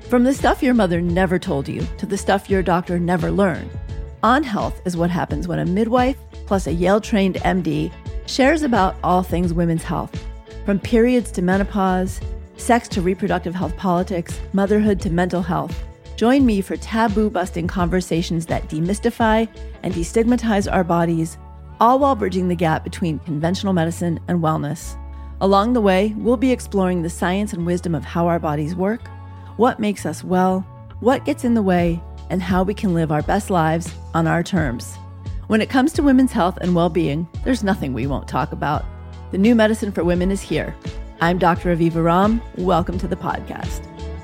From the stuff your mother never told you to the stuff your doctor never learned, On Health is what happens when a midwife plus a Yale-trained MD shares about all things women's health, from periods to menopause, sex to reproductive health politics, motherhood to mental health. Join me for taboo-busting conversations that demystify and destigmatize our bodies, all while bridging the gap between conventional medicine and wellness. Along the way, we'll be exploring the science and wisdom of how our bodies work, what makes us well, what gets in the way, and how we can live our best lives on our terms. When it comes to women's health and well-being, there's nothing we won't talk about. The new medicine for women is here. I'm Dr. Aviva Romm. Welcome to the podcast.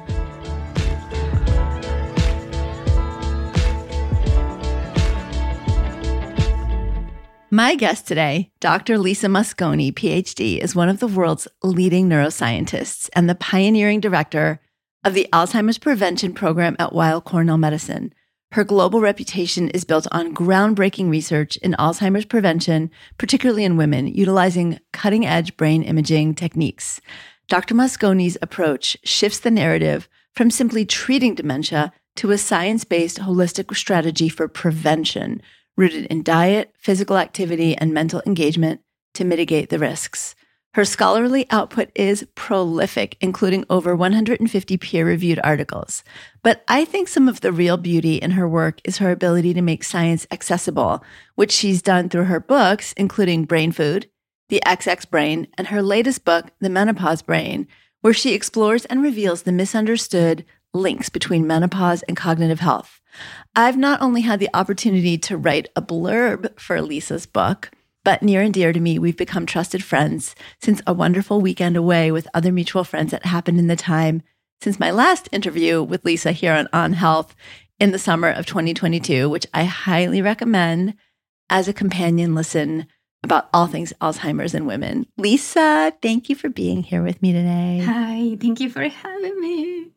My guest today, Dr. Lisa Mosconi, PhD, is one of the world's leading neuroscientists and the pioneering director of the Alzheimer's Prevention Program at Weill Cornell Medicine. Her global reputation is built on groundbreaking research in Alzheimer's prevention, particularly in women, utilizing cutting-edge brain imaging techniques. Dr. Mosconi's approach shifts the narrative from simply treating dementia to a science-based holistic strategy for prevention, rooted in diet, physical activity, and mental engagement to mitigate the risks. Her scholarly output is prolific, including over 150 peer-reviewed articles. But I think some of the real beauty in her work is her ability to make science accessible, which she's done through her books, including Brain Food, The XX Brain, and her latest book, The Menopause Brain, where she explores and reveals the misunderstood links between menopause and cognitive health. I've not only had the opportunity to write a blurb for Lisa's book, but near and dear to me, we've become trusted friends since a wonderful weekend away with other mutual friends that happened in the time since my last interview with Lisa here on Health in the summer of 2022, which I highly recommend as a companion listen about all things Alzheimer's in women. Lisa, thank you for being here with me today. Hi, thank you for having me.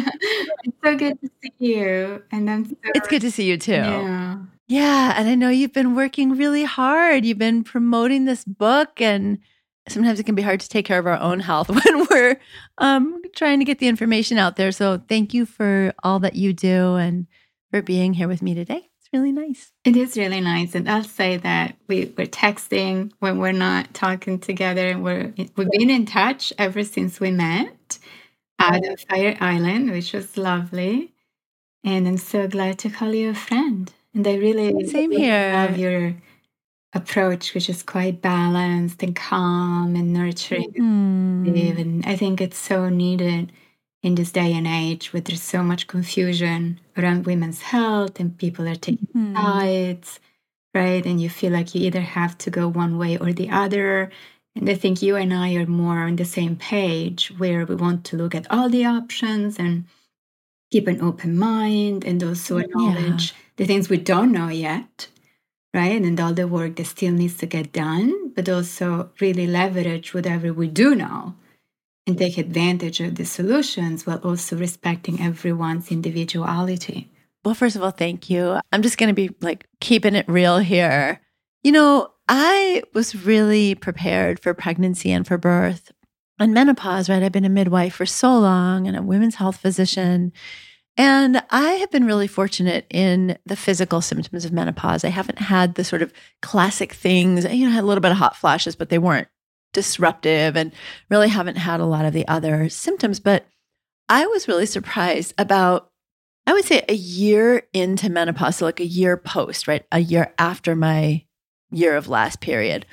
It's so good to see you. And it's good to see you too. Yeah. Yeah, and I know you've been working really hard. You've been promoting this book, and sometimes it can be hard to take care of our own health when we're trying to get the information out there. So thank you for all that you do and for being here with me today. It's really nice. It is really nice. And I'll say that we're texting when we're not talking together. We've been in touch ever since we met out of Fire Island, which was lovely. And I'm so glad to call you a friend. And I really Same here. love your approach, which is quite balanced and calm and nurturing. And I think it's so needed in this day and age where there's so much confusion around women's health and people are taking sides, right? And you feel like you either have to go one way or the other. And I think you and I are more on the same page where we want to look at all the options and keep an open mind and also acknowledge the things we don't know yet, right? And all the work that still needs to get done, but also really leverage whatever we do know and take advantage of the solutions while also respecting everyone's individuality. Well, first of all, thank you. I'm just going to be keeping it real here. You know, I was really prepared for pregnancy and for birth and menopause, right? I've been a midwife for so long and a women's health physician. And I have been really fortunate in the physical symptoms of menopause. I haven't had the sort of classic things, I had a little bit of hot flashes, but they weren't disruptive, and really haven't had a lot of the other symptoms. But I was really surprised about, I would say, a year into menopause, so a year post, right? A year after my year of last period.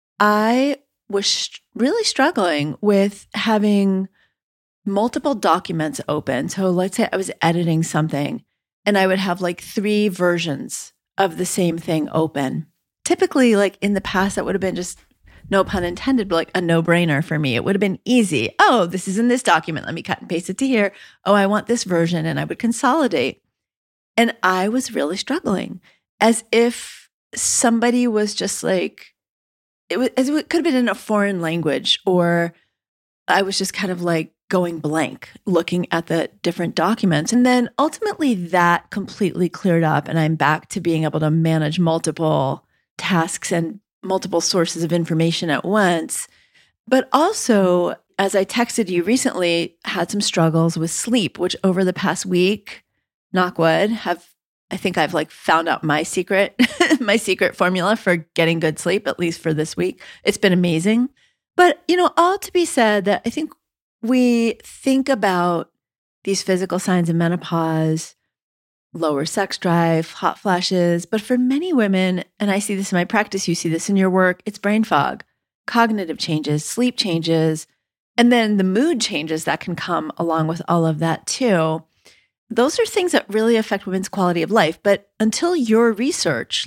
I was really struggling with having multiple documents open. So let's say I was editing something and I would have 3 versions of the same thing open. Typically, in the past, that would have been just, no pun intended, but a no-brainer for me. It would have been easy. Oh, this is in this document. Let me cut and paste it to here. Oh, I want this version. And I would consolidate. And I was really struggling, as if somebody was just it could have been in a foreign language, or I was just kind of going blank, looking at the different documents. And then ultimately that completely cleared up, and I'm back to being able to manage multiple tasks and multiple sources of information at once. But also, as I texted you recently, had some struggles with sleep, which over the past week, knock wood, I think I've like found out my secret, my secret formula for getting good sleep, at least for this week. It's been amazing. But, all to be said that I think we think about these physical signs of menopause, lower sex drive, hot flashes. But for many women, and I see this in my practice, you see this in your work, it's brain fog, cognitive changes, sleep changes, and then the mood changes that can come along with all of that too. Those are things that really affect women's quality of life. But until your research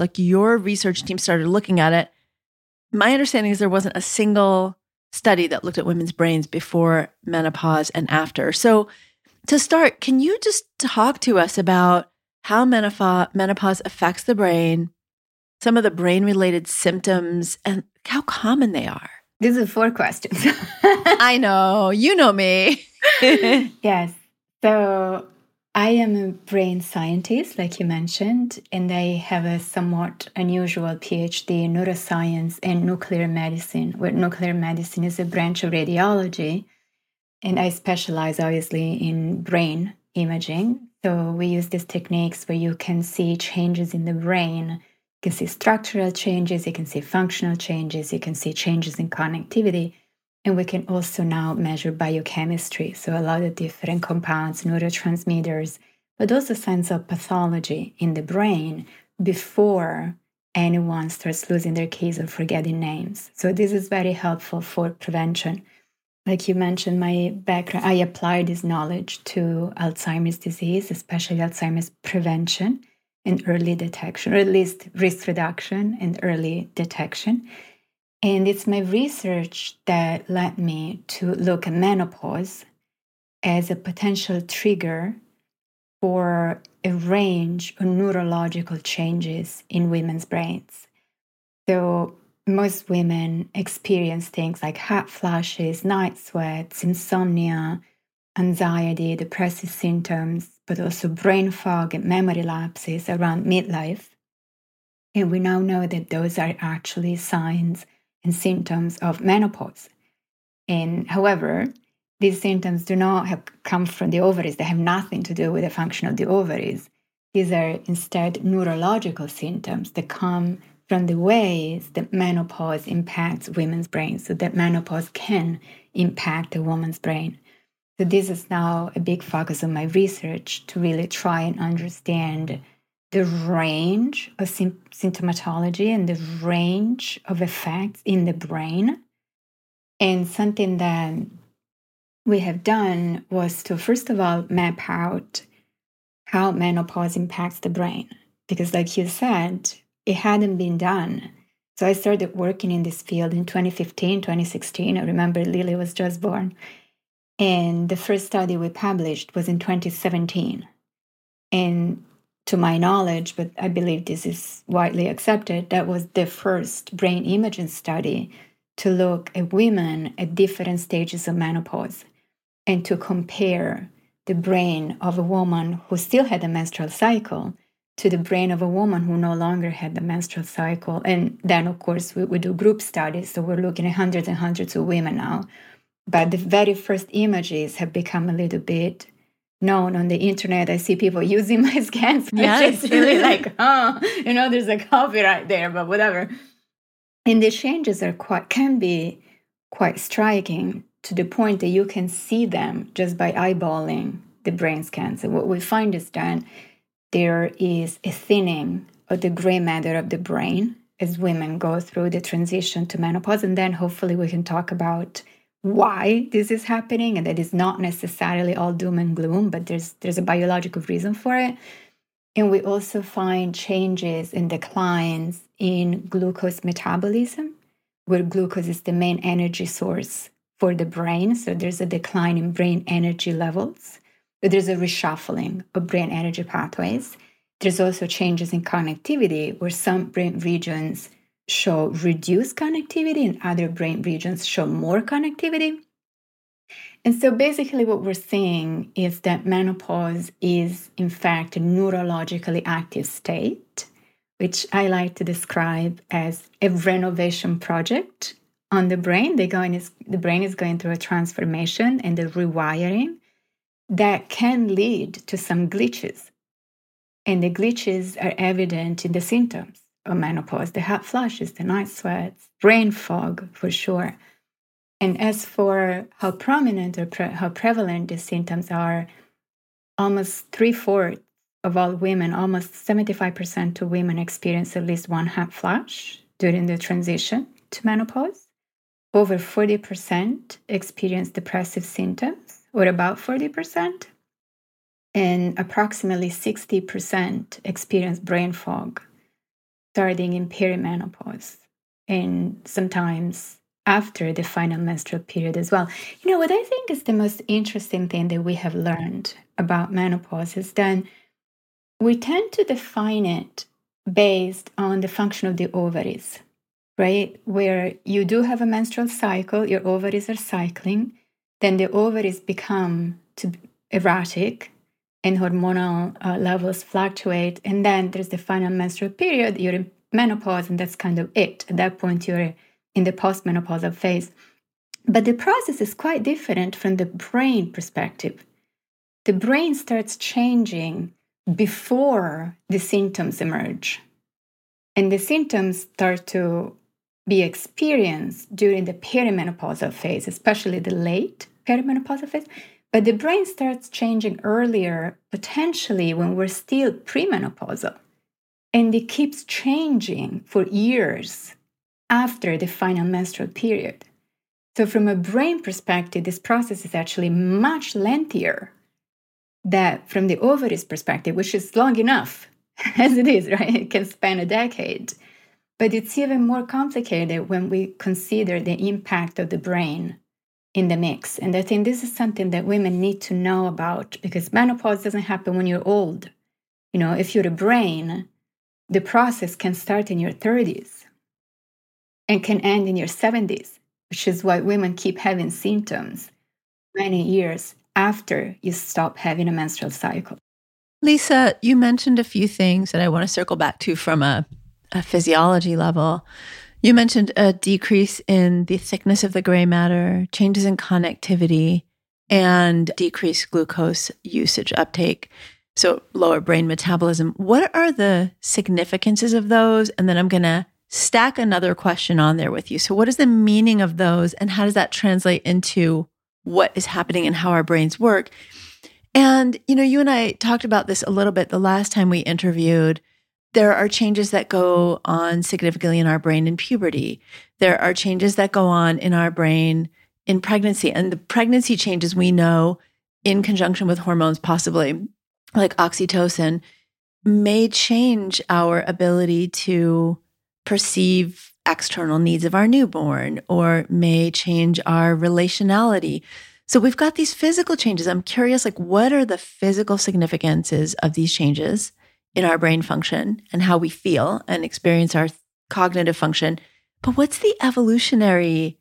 team started looking at it, my understanding is there wasn't a single study that looked at women's brains before menopause and after. So to start, can you just talk to us about how menopause affects the brain, some of the brain-related symptoms, and how common they are? These are 4 questions. I know. You know me. Yes. So I am a brain scientist, like you mentioned, and I have a somewhat unusual PhD in neuroscience and nuclear medicine, where nuclear medicine is a branch of radiology. And I specialize, obviously, in brain imaging. So we use these techniques where you can see changes in the brain. You can see structural changes, you can see functional changes, you can see changes in connectivity. And we can also now measure biochemistry. So a lot of different compounds, neurotransmitters, but also signs of pathology in the brain before anyone starts losing their keys or forgetting names. So this is very helpful for prevention. Like you mentioned, my background, I applied this knowledge to Alzheimer's disease, especially Alzheimer's prevention and early detection, or at least risk reduction and early detection. And it's my research that led me to look at menopause as a potential trigger for a range of neurological changes in women's brains. So most women experience things like hot flashes, night sweats, insomnia, anxiety, depressive symptoms, but also brain fog and memory lapses around midlife. And we now know that those are actually signs and symptoms of menopause. And however, these symptoms do not have come from the ovaries. They have nothing to do with the function of the ovaries. These are instead neurological symptoms that come from the ways that menopause impacts women's brains, so that menopause can impact a woman's brain. So this is now a big focus of my research, to really try and understand the range of symptomatology and the range of effects in the brain. And something that we have done was to, first of all, map out how menopause impacts the brain. Because like you said, it hadn't been done. So I started working in this field in 2015, 2016. I remember Lily was just born. And the first study we published was in 2017. And to my knowledge, but I believe this is widely accepted, that was the first brain imaging study to look at women at different stages of menopause and to compare the brain of a woman who still had a menstrual cycle to the brain of a woman who no longer had the menstrual cycle. And then, of course, we do group studies. So we're looking at hundreds and hundreds of women now. But the very first images have become a little bit known on the internet. I see people using my scans, which is really like, there's a copyright there, but whatever. And the changes can be quite striking, to the point that you can see them just by eyeballing the brain scans. And what we find is that there is a thinning of the gray matter of the brain as women go through the transition to menopause. And then hopefully we can talk about why this is happening, and that is not necessarily all doom and gloom, but there's a biological reason for it. And we also find changes and declines in glucose metabolism, where glucose is the main energy source for the brain. So there's a decline in brain energy levels, but there's a reshuffling of brain energy pathways. There's also changes in connectivity, where some brain regions show reduced connectivity and other brain regions show more connectivity. And so basically what we're seeing is that menopause is, in fact, a neurologically active state, which I like to describe as a renovation project on the brain. The brain is going through a transformation and a rewiring that can lead to some glitches. And the glitches are evident in the symptoms of menopause, the hot flushes, the night sweats, brain fog for sure. And as for how prominent or how prevalent these symptoms are, almost 3/4 of all women, almost 75% of women experience at least one hot flash during the transition to menopause. Over 40% experience depressive symptoms, or about 40%. And approximately 60% experience brain fog starting in perimenopause and sometimes after the final menstrual period as well. What I think is the most interesting thing that we have learned about menopause is that we tend to define it based on the function of the ovaries, right? Where you do have a menstrual cycle, your ovaries are cycling, then the ovaries become erratic and hormonal levels fluctuate. And then there's the final menstrual period, you're in menopause, and that's kind of it. At that point, you're in the postmenopausal phase. But the process is quite different from the brain perspective. The brain starts changing before the symptoms emerge. And the symptoms start to be experienced during the perimenopausal phase, especially the late perimenopausal phase. But the brain starts changing earlier, potentially when we're still premenopausal. And it keeps changing for years after the final menstrual period. So from a brain perspective, this process is actually much lengthier than from the ovaries perspective, which is long enough as it is, right? It can span a decade. But it's even more complicated when we consider the impact of the brain in the mix. And I think this is something that women need to know about, because menopause doesn't happen when you're old. If you're a brain, the process can start in your 30s and can end in your 70s, which is why women keep having symptoms many years after you stop having a menstrual cycle. Lisa, you mentioned a few things that I want to circle back to from a physiology level. You mentioned a decrease in the thickness of the gray matter, changes in connectivity, and decreased glucose usage uptake. So lower brain metabolism. What are the significances of those? And then I'm going to stack another question on there with you. So what is the meaning of those, and how does that translate into what is happening and how our brains work? And, you and I talked about this a little bit the last time we interviewed. There are changes that go on significantly in our brain in puberty. There are changes that go on in our brain in pregnancy. And the pregnancy changes we know, in conjunction with hormones, possibly like oxytocin, may change our ability to perceive external needs of our newborn, or may change our relationality. So we've got these physical changes. I'm curious, what are the physical significances of these changes in our brain function and how we feel and experience our cognitive function? But what's the evolutionary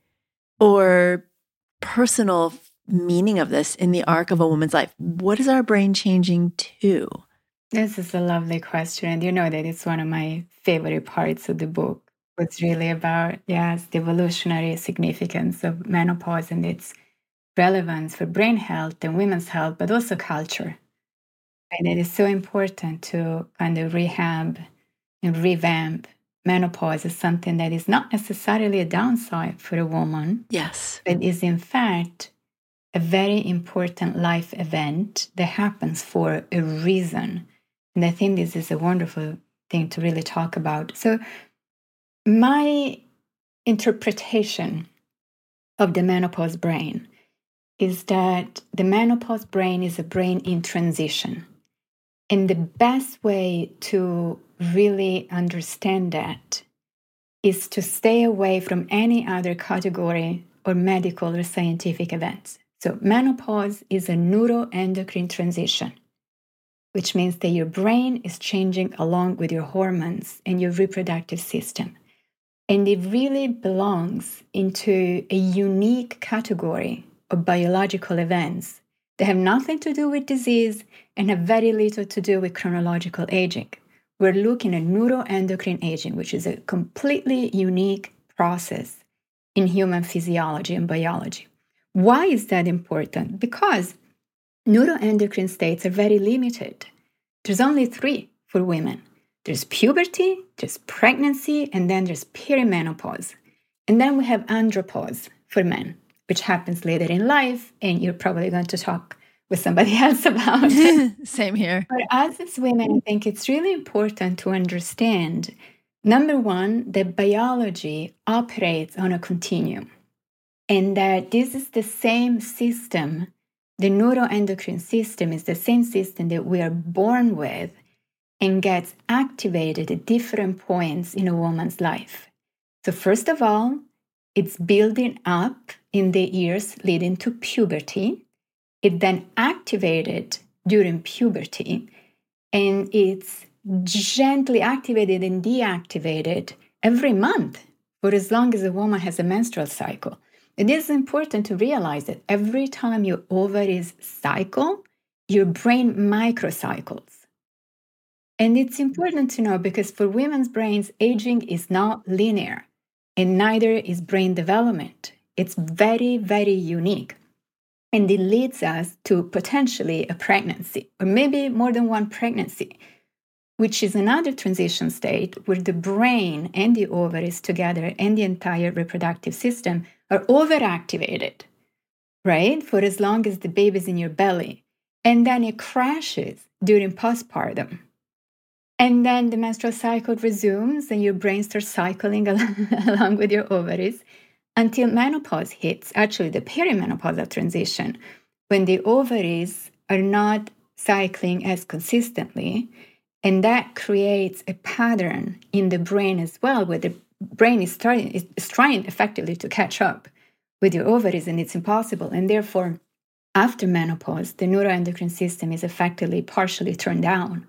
or personal meaning of this in the arc of a woman's life? What is our brain changing to? This is a lovely question. And you know that it's one of my favorite parts of the book. It's really about, the evolutionary significance of menopause and its relevance for brain health and women's health, but also culture. And it is so important to kind of rehab and revamp menopause as something that is not necessarily a downside for a woman. Yes. But is in fact a very important life event that happens for a reason. And I think this is a wonderful thing to really talk about. So my interpretation of the menopause brain is that the menopause brain is a brain in transition. And the best way to really understand that is to stay away from any other category or medical or scientific events. So menopause is a neuroendocrine transition, which means that your brain is changing along with your hormones and your reproductive system. And it really belongs into a unique category of biological events that have nothing to do with disease and have very little to do with chronological aging. We're looking at neuroendocrine aging, which is a completely unique process in human physiology and biology. Why is that important? Because neuroendocrine states are very limited. There's only 3 for women. There's puberty, there's pregnancy, and then there's perimenopause. And then we have andropause for men, which happens later in life, and you're probably going to talk with somebody else about it. Same here. But us as women, I think it's really important to understand, number one, that biology operates on a continuum, and that this is the same system. The neuroendocrine system is the same system that we are born with and gets activated at different points in a woman's life. So first of all, it's building up in the years leading to puberty. It then activated during puberty, and it's gently activated and deactivated every month for as long as a woman has a menstrual cycle. It is important to realize that every time your ovaries cycle, your brain microcycles. And it's important to know because for women's brains, aging is not linear, and neither is brain development. It's very, very unique. And it leads us to potentially a pregnancy, or maybe more than one pregnancy, which is another transition state where the brain and the ovaries together and the entire reproductive system are overactivated, right? For as long as the baby's in your belly. And then it crashes during postpartum. And then the menstrual cycle resumes and your brain starts cycling along with your ovaries until menopause hits, actually the perimenopausal transition, when the ovaries are not cycling as consistently. And that creates a pattern in the brain as well, where the brain is trying effectively to catch up with your ovaries, and it's impossible. And therefore, after menopause, the neuroendocrine system is effectively partially turned down.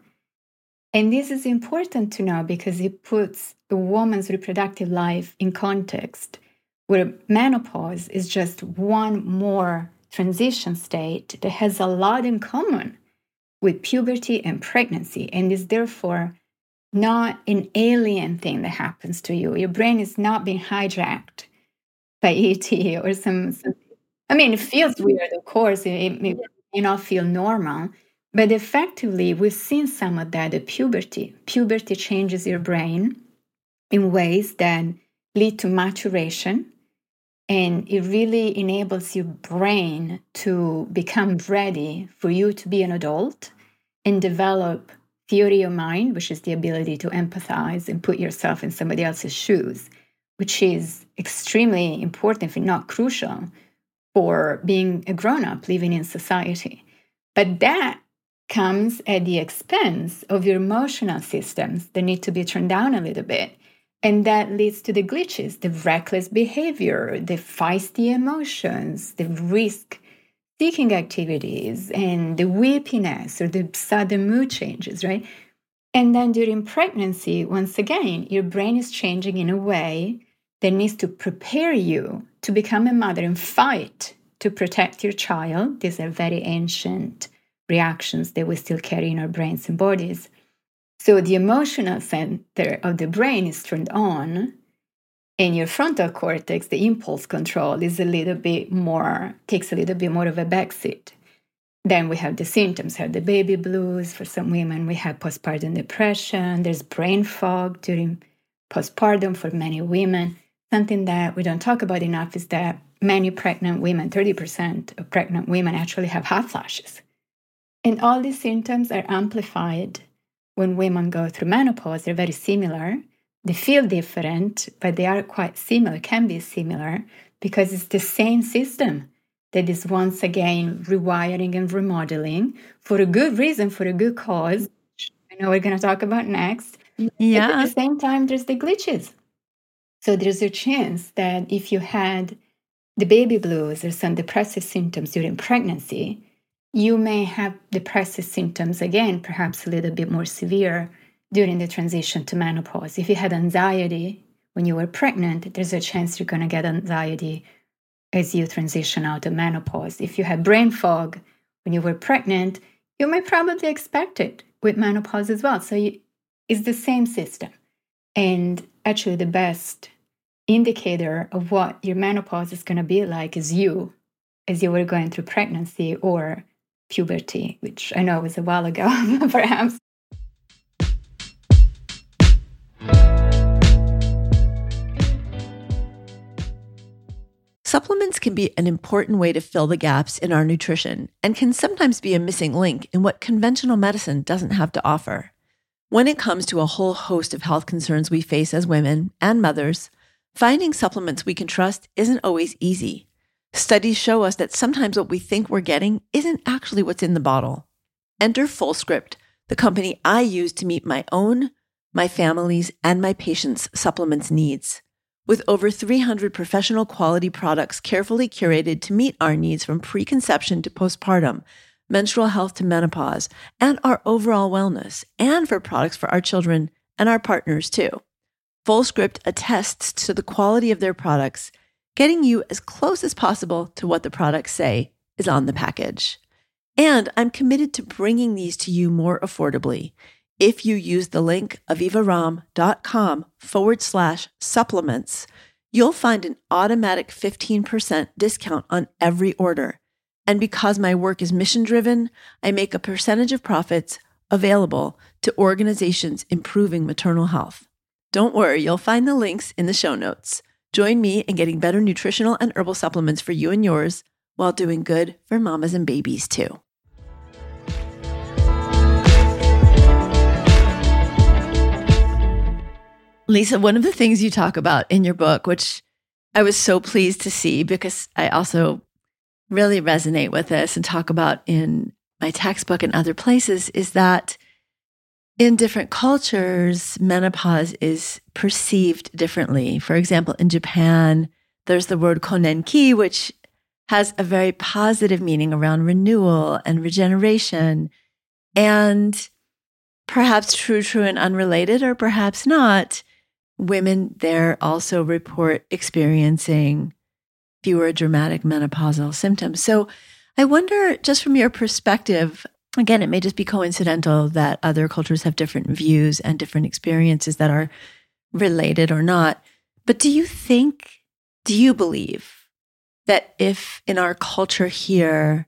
And this is important to know because it puts a woman's reproductive life in context, where menopause is just one more transition state that has a lot in common with puberty and pregnancy, and is therefore not an alien thing that happens to you. Your brain is not being hijacked by ET or some I mean, it feels weird, of course. It may not feel normal. But effectively, we've seen some of that at puberty. Puberty changes your brain in ways that lead to maturation. And it really enables your brain to become ready for you to be an adult and develop theory of mind, which is the ability to empathize and put yourself in somebody else's shoes, which is extremely important, if not crucial, for being a grown-up living in society. But that comes at the expense of your emotional systems that need to be turned down a little bit. And that leads to the glitches, the reckless behavior, the feisty emotions, the risk-seeking activities, and the weepiness or the sudden mood changes, right? And then during pregnancy, once again, your brain is changing in a way that needs to prepare you to become a mother and fight to protect your child. These are very ancient reactions that we still carry in our brains and bodies. So the emotional center of the brain is turned on, and your frontal cortex, the impulse control, is takes a little bit more of a backseat. Then we have the symptoms, have the baby blues. For some women, we have postpartum depression. There's brain fog during postpartum for many women. Something that we don't talk about enough is that many pregnant women, 30% of pregnant women actually have hot flashes. And all these symptoms are amplified when women go through menopause. They're very similar. They feel different, but they are quite similar, can be similar, because it's the same system that is once again rewiring and remodeling for a good reason, for a good cause. I know we're going to talk about next. Yeah. But at the same time, there's the glitches. So there's a chance that if you had the baby blues or some depressive symptoms during pregnancy, you may have depressive symptoms again, perhaps a little bit more severe during the transition to menopause. If you had anxiety when you were pregnant, there's a chance you're going to get anxiety as you transition out of menopause. If you had brain fog when you were pregnant, you might probably expect it with menopause as well. So it's the same system. And actually the best indicator of what your menopause is going to be like is you, as you were going through pregnancy or puberty, which I know was a while ago, perhaps. Supplements can be an important way to fill the gaps in our nutrition and can sometimes be a missing link in what conventional medicine doesn't have to offer. When it comes to a whole host of health concerns we face as women and mothers, finding supplements we can trust isn't always easy. Studies show us that sometimes what we think we're getting isn't actually what's in the bottle. Enter FullScript, the company I use to meet my own, my family's, and my patients' supplements needs. With over 300 professional quality products carefully curated to meet our needs from preconception to postpartum, menstrual health to menopause, and our overall wellness, and for products for our children and our partners too. FullScript attests to the quality of their products, getting you as close as possible to what the products say is on the package. And I'm committed to bringing these to you more affordably. If you use the link avivaram.com/supplements, you'll find an automatic 15% discount on every order. And because my work is mission-driven, I make a percentage of profits available to organizations improving maternal health. Don't worry, you'll find the links in the show notes. Join me in getting better nutritional and herbal supplements for you and yours while doing good for mamas and babies too. Lisa, one of the things you talk about in your book, which I was so pleased to see because I also really resonate with this and talk about in my textbook and other places, is that in different cultures, menopause is perceived differently. For example, in Japan, there's the word konenki, which has a very positive meaning around renewal and regeneration. And perhaps true and unrelated, or perhaps not, women there also report experiencing fewer dramatic menopausal symptoms. So I wonder, just from your perspective, again, it may just be coincidental that other cultures have different views and different experiences that are related or not. But do you believe that if in our culture here,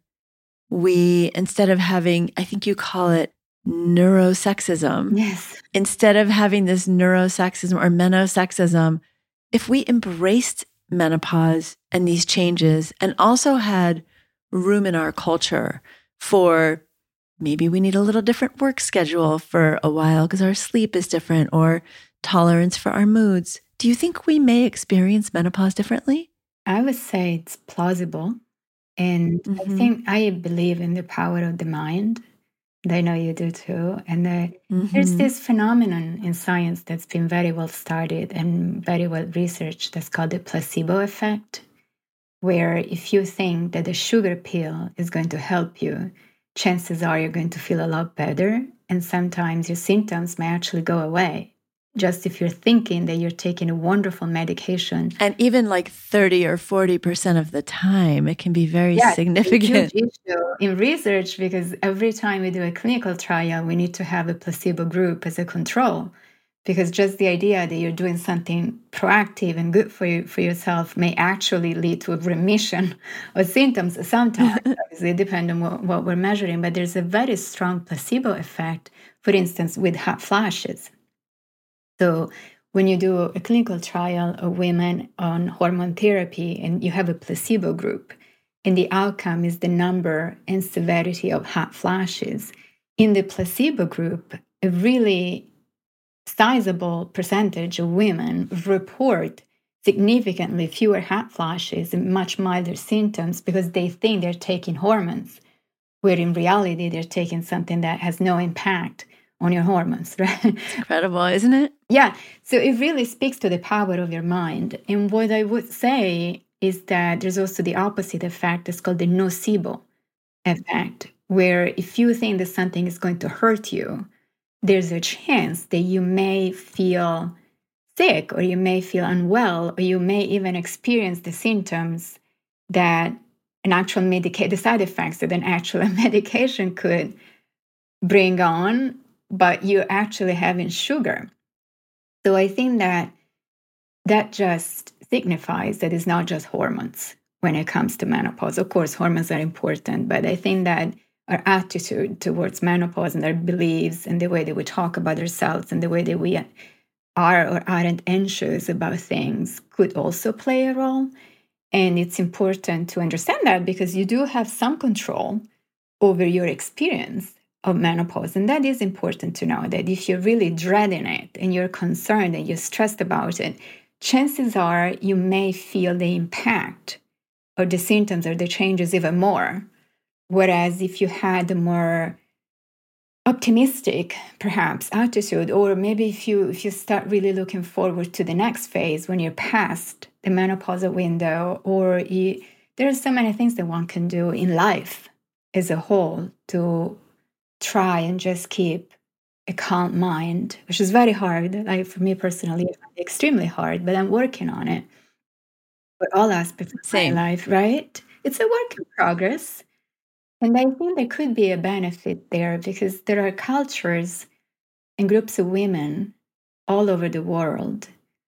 we, instead of having, I think you call it neurosexism, Yes. Instead of having this neurosexism or menosexism, if we embraced menopause and these changes and also had room in our culture for maybe we need a little different work schedule for a while because our sleep is different, or tolerance for our moods, do you think we may experience menopause differently? I would say it's plausible. And I believe in the power of the mind. And I know you do too. And there's this phenomenon in science that's been very well studied and very well researched that's called the placebo effect, where if you think that a sugar pill is going to help you, chances are you're going to feel a lot better. And sometimes your symptoms may actually go away. Just if you're thinking that you're taking a wonderful medication. And even like 30 or 40% of the time, it can be very significant. It's a huge issue in research, because every time we do a clinical trial, we need to have a placebo group as a control. Because just the idea that you're doing something proactive and good for yourself may actually lead to a remission of symptoms sometimes. Obviously, it depends on what we're measuring. But there's a very strong placebo effect, for instance, with hot flashes. So when you do a clinical trial of women on hormone therapy and you have a placebo group, and the outcome is the number and severity of hot flashes, in the placebo group, a really sizable percentage of women report significantly fewer hot flashes and much milder symptoms because they think they're taking hormones, where in reality they're taking something that has no impact on your hormones, right? It's incredible, isn't it? Yeah. So it really speaks to the power of your mind. And what I would say is that there's also the opposite effect. It's called the nocebo effect, where if you think that something is going to hurt you, there's a chance that you may feel sick, or you may feel unwell, or you may even experience the symptoms that the side effects that an actual medication could bring on, but you're actually having sugar. So I think that just signifies that it's not just hormones when it comes to menopause. Of course, hormones are important, but I think that our attitude towards menopause and our beliefs and the way that we talk about ourselves and the way that we are or aren't anxious about things could also play a role. And it's important to understand that because you do have some control over your experience of menopause. And that is important to know, that if you're really dreading it and you're concerned and you're stressed about it, chances are you may feel the impact or the symptoms or the changes even more. Whereas if you had a more optimistic, perhaps, attitude, or maybe if you start really looking forward to the next phase when you're past the menopausal window, or there are so many things that one can do in life as a whole to try and just keep a calm mind, which is very hard. Like for me personally, it's extremely hard, but I'm working on it for all aspects of my life, right? It's a work in progress. And I think there could be a benefit there because there are cultures and groups of women all over the world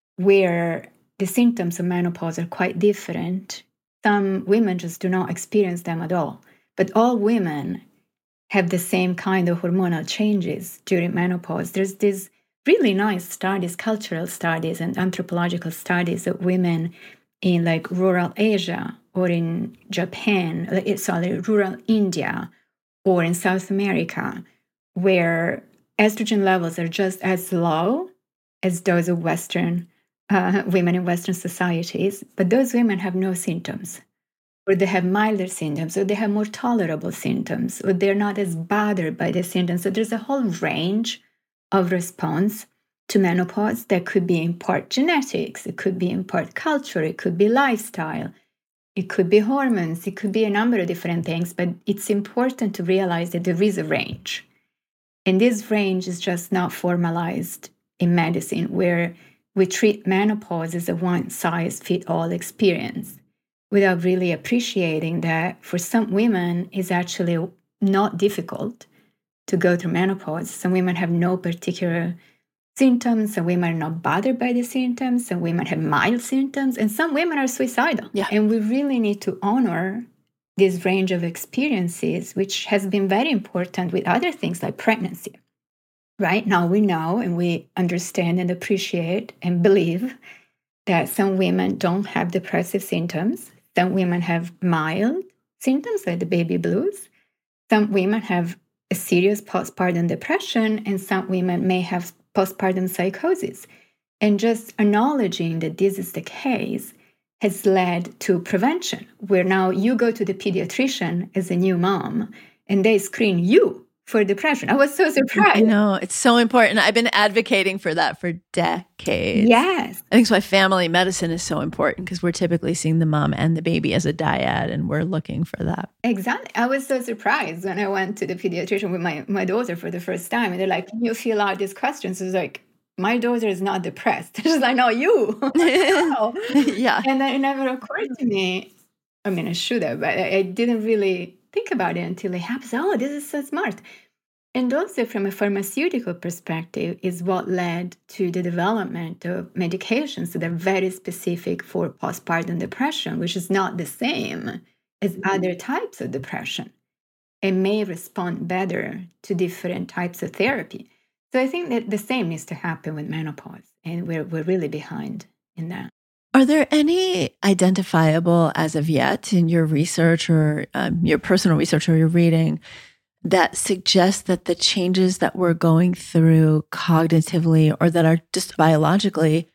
where the symptoms of menopause are quite different. Some women just do not experience them at all. But all women have the same kind of hormonal changes during menopause. There's these really nice studies, cultural studies and anthropological studies of women in like rural Asia or in Japan, rural India or in South America, where estrogen levels are just as low as those of Western women in Western societies, but those women have no symptoms, or they have milder symptoms, or they have more tolerable symptoms, or they're not as bothered by the symptoms. So there's a whole range of response to menopause that could be in part genetics, it could be in part culture, it could be lifestyle, it could be hormones, it could be a number of different things, but it's important to realize that there is a range. And this range is just not formalized in medicine, where we treat menopause as a one-size-fits-all experience without really appreciating that for some women it's actually not difficult to go through menopause. Some women have no particular symptoms, some women are not bothered by the symptoms, some women have mild symptoms, and some women are suicidal. Yeah. And we really need to honor this range of experiences, which has been very important with other things like pregnancy. Right now we know and we understand and appreciate and believe that some women don't have depressive symptoms. Some women have mild symptoms like the baby blues. Some women have a serious postpartum depression, and some women may have postpartum psychosis. And just acknowledging that this is the case has led to prevention, where now you go to the pediatrician as a new mom and they screen you for depression. I was so surprised. I know. It's so important. I've been advocating for that for decades. Yes. I think that's why family medicine is so important, because we're typically seeing the mom and the baby as a dyad, and we're looking for that. Exactly. I was so surprised when I went to the pediatrician with my daughter for the first time. And they're like, can you fill out these questions? I was like, my daughter is not depressed. She's like, no, you. No. Yeah. And then it never occurred to me. I mean, I should have, but I didn't really think about it until it happens. Oh, this is so smart. And also from a pharmaceutical perspective is what led to the development of medications that are very specific for postpartum depression, which is not the same as other types of depression and may respond better to different types of therapy. So I think that the same needs to happen with menopause, and we're really behind in that. Are there any identifiable, as of yet, in your research or your personal research or your reading, that suggest that the changes that we're going through cognitively or that are just biologically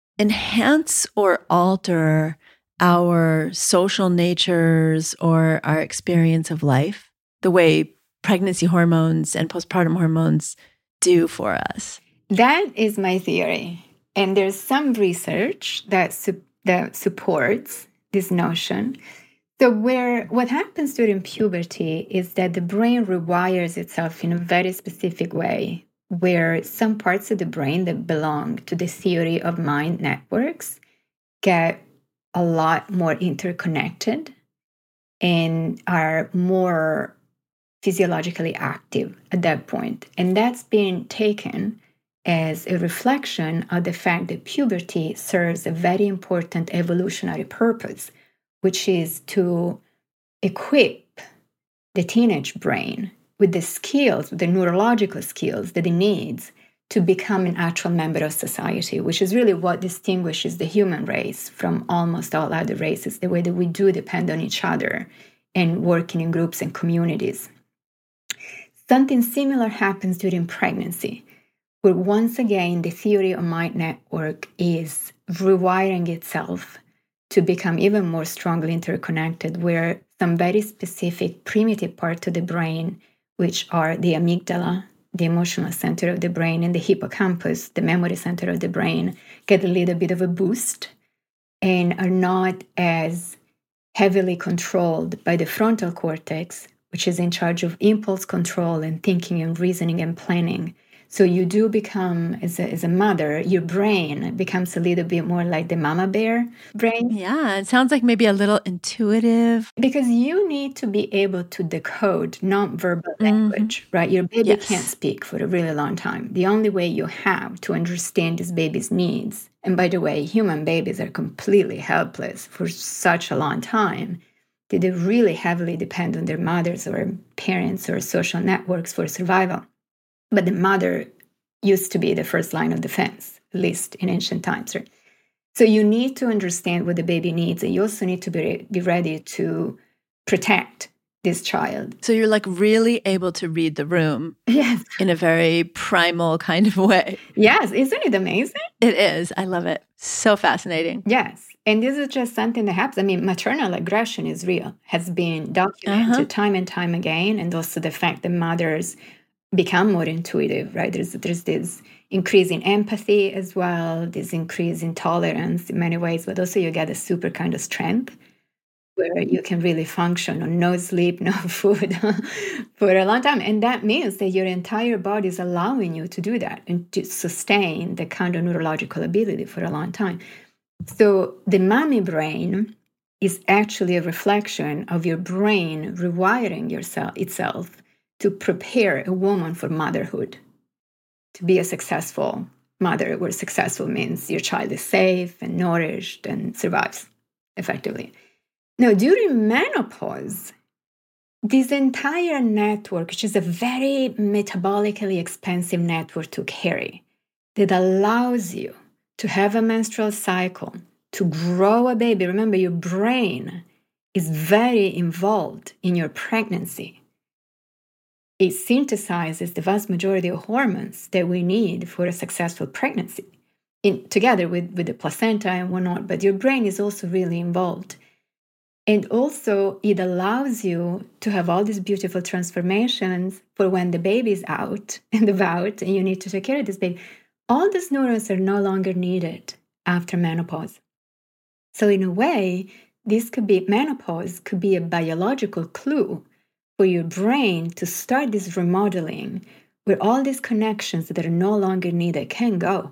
enhance or alter our social natures or our experience of life, the way pregnancy hormones and postpartum hormones do for us? That is my theory. And there's some research that supports this notion. So what happens during puberty is that the brain rewires itself in a very specific way, where some parts of the brain that belong to the theory of mind networks get a lot more interconnected and are more physiologically active at that point. And that's being taken as a reflection of the fact that puberty serves a very important evolutionary purpose, which is to equip the teenage brain with the skills, the neurological skills that it needs to become an actual member of society, which is really what distinguishes the human race from almost all other races, the way that we do depend on each other and working in groups and communities. Something similar happens during pregnancy, where once again the theory of mind network is rewiring itself to become even more strongly interconnected, where some very specific primitive parts of the brain, which are the amygdala, the emotional center of the brain, and the hippocampus, the memory center of the brain, get a little bit of a boost and are not as heavily controlled by the frontal cortex, which is in charge of impulse control and thinking and reasoning and planning. So you do become, as a mother, your brain becomes a little bit more like the mama bear brain. Yeah, it sounds like maybe a little intuitive. Because you need to be able to decode nonverbal language, right? Your baby can't speak for a really long time. The only way you have to understand this baby's needs, and by the way, human babies are completely helpless for such a long time, that they really heavily depend on their mothers or parents or social networks for survival. But the mother used to be the first line of defense, at least in ancient times, right? So you need to understand what the baby needs, and you also need to be ready to protect this child. So you're like really able to read the room Yes. in a very primal kind of way. Yes. Isn't it amazing? It is. I love it. So fascinating. Yes. And this is just something that happens. I mean, maternal aggression is real, has been documented time and time again. And also the fact that mothers become more intuitive, right? There's this increase in empathy as well, this increase in tolerance in many ways, but also you get a super kind of strength where you can really function on no sleep, no food for a long time. And that means that your entire body is allowing you to do that and to sustain the kind of neurological ability for a long time. So the mommy brain is actually a reflection of your brain rewiring itself to prepare a woman for motherhood, to be a successful mother, where successful means your child is safe and nourished and survives effectively. Now, during menopause, this entire network, which is a very metabolically expensive network to carry, that allows you to have a menstrual cycle, to grow a baby. Remember, your brain is very involved in your pregnancy. It synthesizes the vast majority of hormones that we need for a successful pregnancy, together with the placenta and whatnot. But your brain is also really involved. And also, it allows you to have all these beautiful transformations for when the baby is out and about and you need to take care of this baby. All these neurons are no longer needed after menopause. So in a way, menopause could be a biological clue for your brain to start this remodeling where all these connections that are no longer needed can go.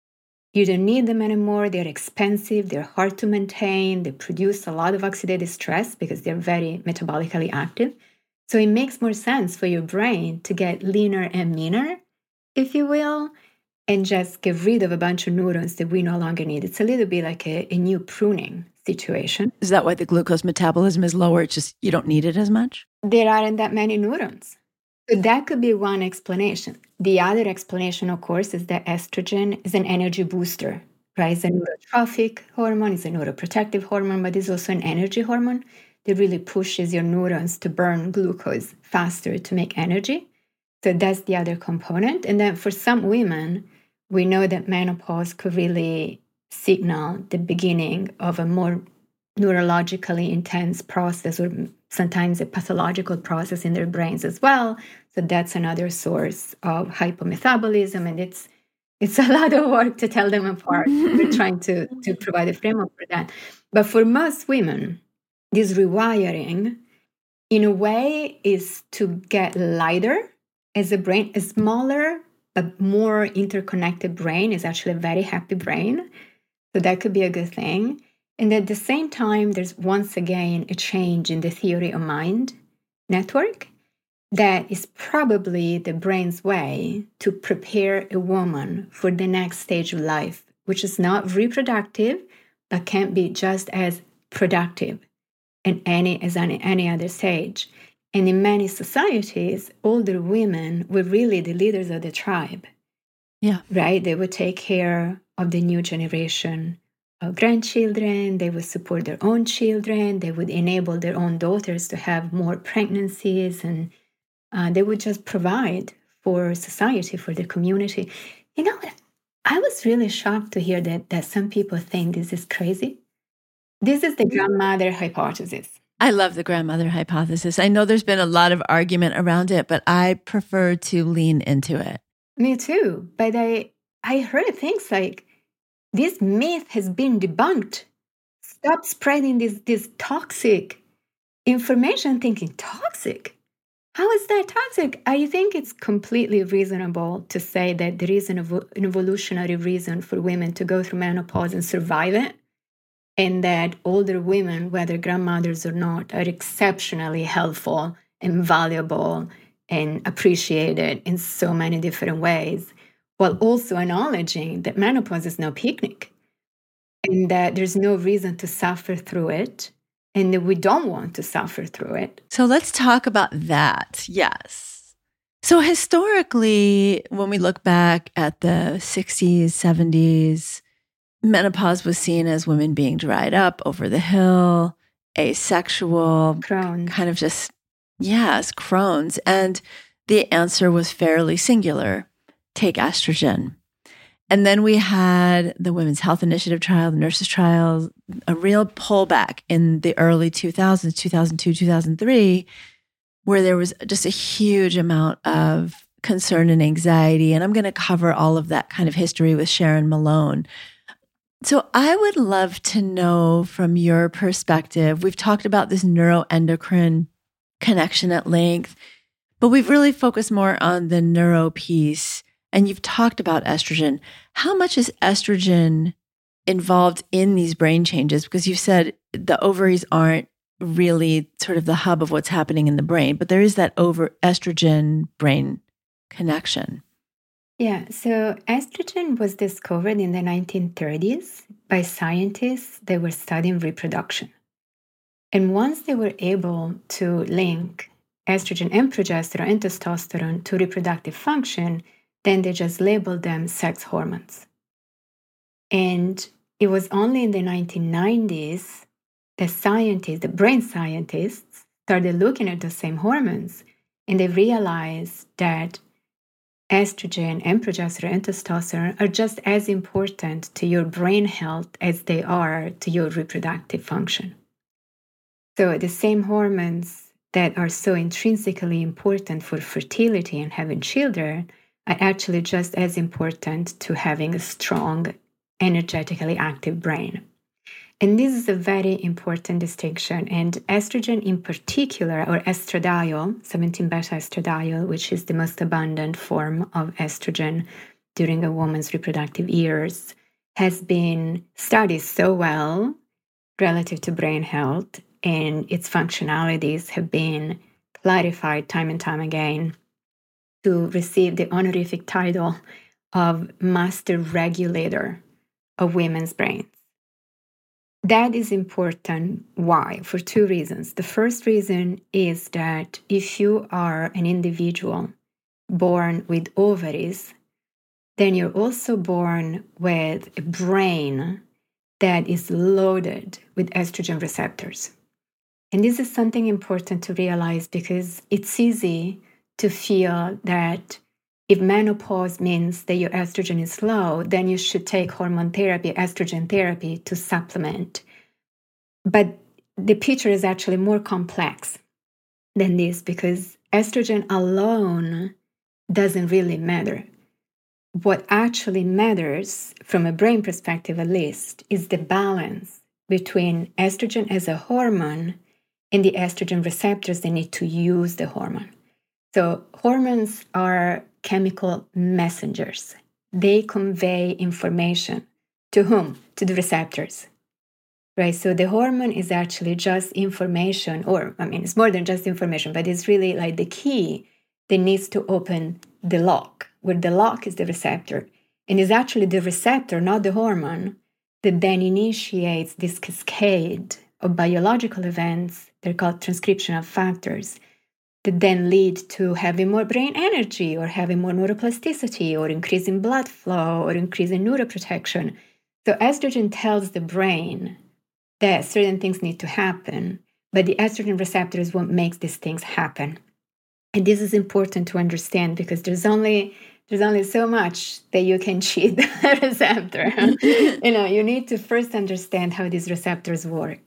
You don't need them anymore. They're expensive. They're hard to maintain. They produce a lot of oxidative stress because they're very metabolically active. So it makes more sense for your brain to get leaner and meaner, if you will, and just get rid of a bunch of neurons that we no longer need. It's a little bit like a new pruning situation. Is that why the glucose metabolism is lower? It's just you don't need it as much? There aren't that many neurons. So that could be one explanation. The other explanation, of course, is that estrogen is an energy booster, right? It's a neurotrophic hormone, it's a neuroprotective hormone, but it's also an energy hormone that really pushes your neurons to burn glucose faster to make energy. So that's the other component. And then for some women, we know that menopause could really signal the beginning of a more neurologically intense process, or sometimes a pathological process in their brains as well. So that's another source of hypometabolism, and it's a lot of work to tell them apart. We're trying to provide a framework for that. But for most women, this rewiring, in a way, is to get lighter as a brain. A smaller but more interconnected brain is actually a very happy brain. So that could be a good thing. And at the same time, there's once again a change in the theory of mind network that is probably the brain's way to prepare a woman for the next stage of life, which is not reproductive, but can be just as productive as any other stage. And in many societies, older women were really the leaders of the tribe. Yeah. Right? They would take care of the new generation of grandchildren. They would support their own children. They would enable their own daughters to have more pregnancies, and they would just provide for society, for the community. You know, I was really shocked to hear that some people think this is crazy. This is the grandmother hypothesis. I love the grandmother hypothesis. I know there's been a lot of argument around it, but I prefer to lean into it. Me too. But I heard things like, this myth has been debunked. Stop spreading this toxic information, thinking toxic. How is that toxic? I think it's completely reasonable to say that there is an evolutionary reason for women to go through menopause and survive it, and that older women, whether grandmothers or not, are exceptionally helpful and valuable and appreciated in so many different ways, while also acknowledging that menopause is no picnic and that there's no reason to suffer through it and that we don't want to suffer through it. So let's talk about that. Yes. So historically, when we look back at the 60s, 70s, menopause was seen as women being dried up, over the hill, asexual, Crohn's. kind of just, yes, Crohn's. And the answer was fairly singular: take estrogen. And then we had the Women's Health Initiative trial, the nurses' trial, a real pullback in the early 2000s, 2002, 2003, where there was just a huge amount of concern and anxiety. And I'm going to cover all of that kind of history with Sharon Malone. So I would love to know from your perspective, we've talked about this neuroendocrine connection at length, but we've really focused more on the neuro piece. And you've talked about estrogen. How much is estrogen involved in these brain changes? Because you said the ovaries aren't really sort of the hub of what's happening in the brain, but there is that estrogen brain connection. Yeah, so estrogen was discovered in the 1930s by scientists that were studying reproduction. And once they were able to link estrogen and progesterone and testosterone to reproductive function, then they just labeled them sex hormones. And it was only in the 1990s that the brain scientists, started looking at the same hormones, and they realized that estrogen and progesterone and testosterone are just as important to your brain health as they are to your reproductive function. So the same hormones that are so intrinsically important for fertility and having children are actually just as important to having a strong, energetically active brain. And this is a very important distinction. And estrogen in particular, or estradiol, 17-beta estradiol, which is the most abundant form of estrogen during a woman's reproductive years, has been studied so well relative to brain health, and its functionalities have been clarified time and time again to receive the honorific title of master regulator of women's brains. That is important. Why? For two reasons. The first reason is that if you are an individual born with ovaries, then you're also born with a brain that is loaded with estrogen receptors. And this is something important to realize, because it's easy to feel that if menopause means that your estrogen is low, then you should take hormone therapy, estrogen therapy to supplement. But the picture is actually more complex than this, because estrogen alone doesn't really matter. What actually matters, from a brain perspective at least, is the balance between estrogen as a hormone and the estrogen receptors that need to use the hormone. So hormones are chemical messengers. They convey information. To whom? To the receptors. right? So the hormone is actually just information, or I mean, it's more than just information, but it's really like the key that needs to open the lock, where the lock is the receptor. And it's actually the receptor, not the hormone, that then initiates this cascade of biological events. They're called transcriptional factors that then lead to having more brain energy or having more neuroplasticity or increasing blood flow or increasing neuroprotection. So estrogen tells the brain that certain things need to happen, but the estrogen receptor is what makes these things happen. And this is important to understand because there's only so much that you can cheat the receptor. You need to first understand how these receptors work.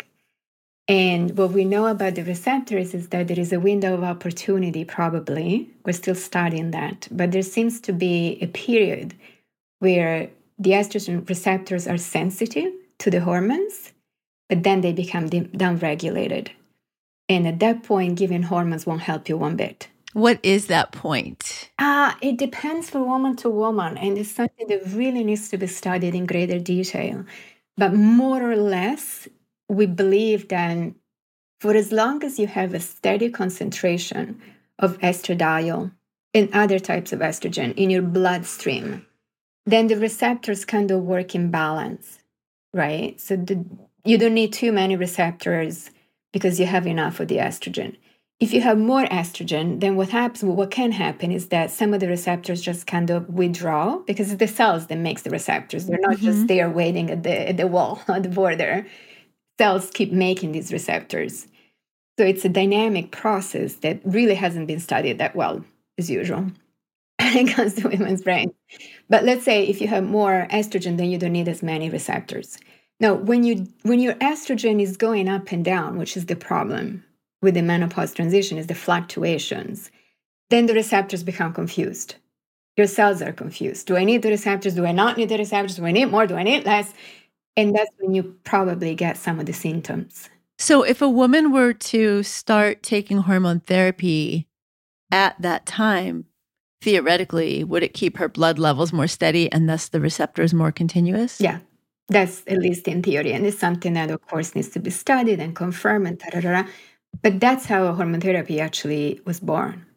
And what we know about the receptors is that there is a window of opportunity, probably. We're still studying that. But there seems to be a period where the estrogen receptors are sensitive to the hormones, but then they become downregulated. And at that point, giving hormones won't help you one bit. What is that point? It depends from woman to woman, and it's something that really needs to be studied in greater detail. But more or less, we believe that for as long as you have a steady concentration of estradiol and other types of estrogen in your bloodstream, then the receptors kind of work in balance, right? So you don't need too many receptors because you have enough of the estrogen. If you have more estrogen, then what can happen is that some of the receptors just kind of withdraw because it's the cells that makes the receptors. They're not just there waiting at the wall, at the border. Cells keep making these receptors. So it's a dynamic process that really hasn't been studied that well, as usual, when it comes to women's brains. But let's say if you have more estrogen, then you don't need as many receptors. Now, when your estrogen is going up and down, which is the problem with the menopause transition, is the fluctuations, then the receptors become confused. Your cells are confused. Do I need the receptors? Do I not need the receptors? Do I need more? Do I need less? And that's when you probably get some of the symptoms. So if a woman were to start taking hormone therapy at that time, theoretically, would it keep her blood levels more steady and thus the receptors more continuous? Yeah, that's at least in theory. And it's something that, of course, needs to be studied and confirmed and da-da-da-da. But that's how hormone therapy actually was born,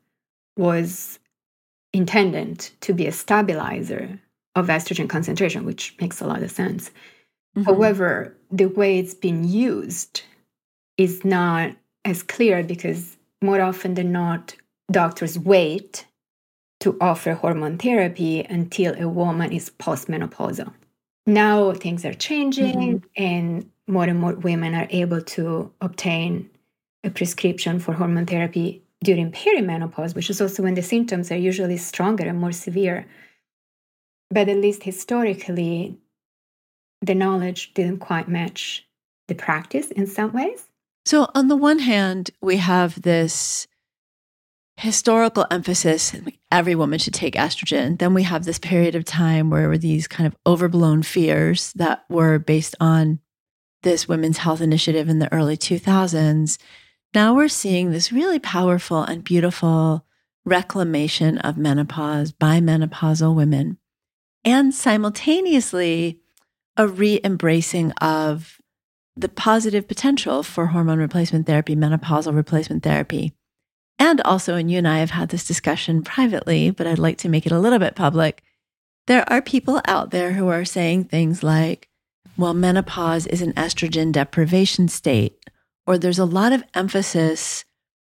was intended to be a stabilizer of estrogen concentration, which makes a lot of sense. However, the way it's been used is not as clear because more often than not, doctors wait to offer hormone therapy until a woman is postmenopausal. Now things are changing and more women are able to obtain a prescription for hormone therapy during perimenopause, which is also when the symptoms are usually stronger and more severe. But at least historically, the knowledge didn't quite match the practice in some ways. So on the one hand, we have this historical emphasis, like every woman should take estrogen. Then we have this period of time where there were these kind of overblown fears that were based on this women's health initiative in the early 2000s. Now we're seeing this really powerful and beautiful reclamation of menopause by menopausal women, and simultaneously a re-embracing of the positive potential for hormone replacement therapy, menopausal replacement therapy. And also, and you and I have had this discussion privately, but I'd like to make it a little bit public. There are people out there who are saying things like, well, menopause is an estrogen deprivation state, or there's a lot of emphasis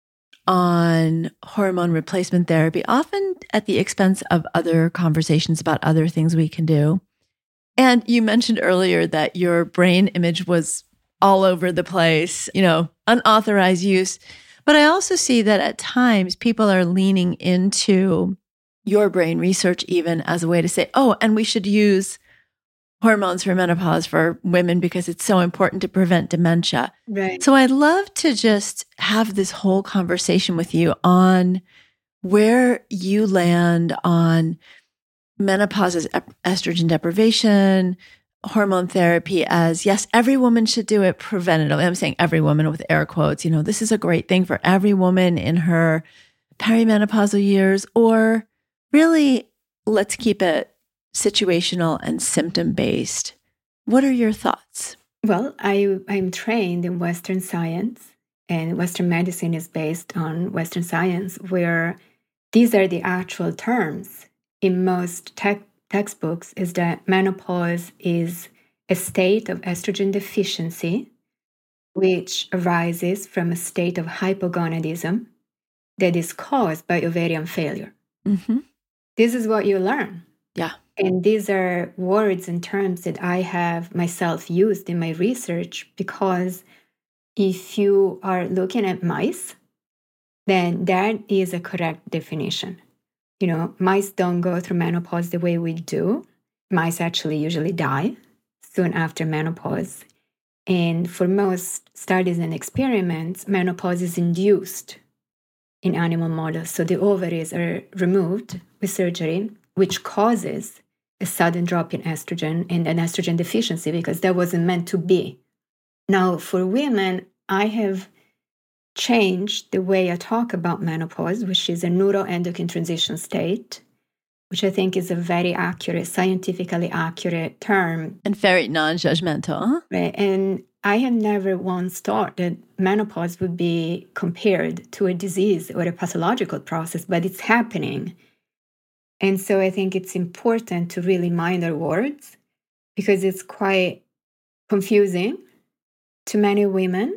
on hormone replacement therapy, often at the expense of other conversations about other things we can do. And you mentioned earlier that your brain image was all over the place, unauthorized use. But I also see that at times people are leaning into your brain research even as a way to say, oh, and we should use hormones for menopause for women because it's so important to prevent dementia. Right. So I'd love to just have this whole conversation with you on where you land on menopause as estrogen deprivation, hormone therapy as, yes, every woman should do it preventatively. I'm saying every woman with air quotes. This is a great thing for every woman in her perimenopausal years, or really, let's keep it situational and symptom-based. What are your thoughts? Well, I'm trained in Western science, and Western medicine is based on Western science, where these are the actual terms in most textbooks, is that menopause is a state of estrogen deficiency, which arises from a state of hypogonadism that is caused by ovarian failure. Mm-hmm. This is what you learn. Yeah. And these are words and terms that I have myself used in my research, because if you are looking at mice, then that is a correct definition. Mice don't go through menopause the way we do. Mice actually usually die soon after menopause. And for most studies and experiments, menopause is induced in animal models. So the ovaries are removed with surgery, which causes a sudden drop in estrogen and an estrogen deficiency, because that wasn't meant to be. Now, for women, I have changed the way I talk about menopause, which is a neuroendocrine transition state, which I think is a very accurate, scientifically accurate term. And very non-judgmental. Huh? Right. And I have never once thought that menopause would be compared to a disease or a pathological process, but it's happening. And so I think it's important to really mind our words, because it's quite confusing to many women.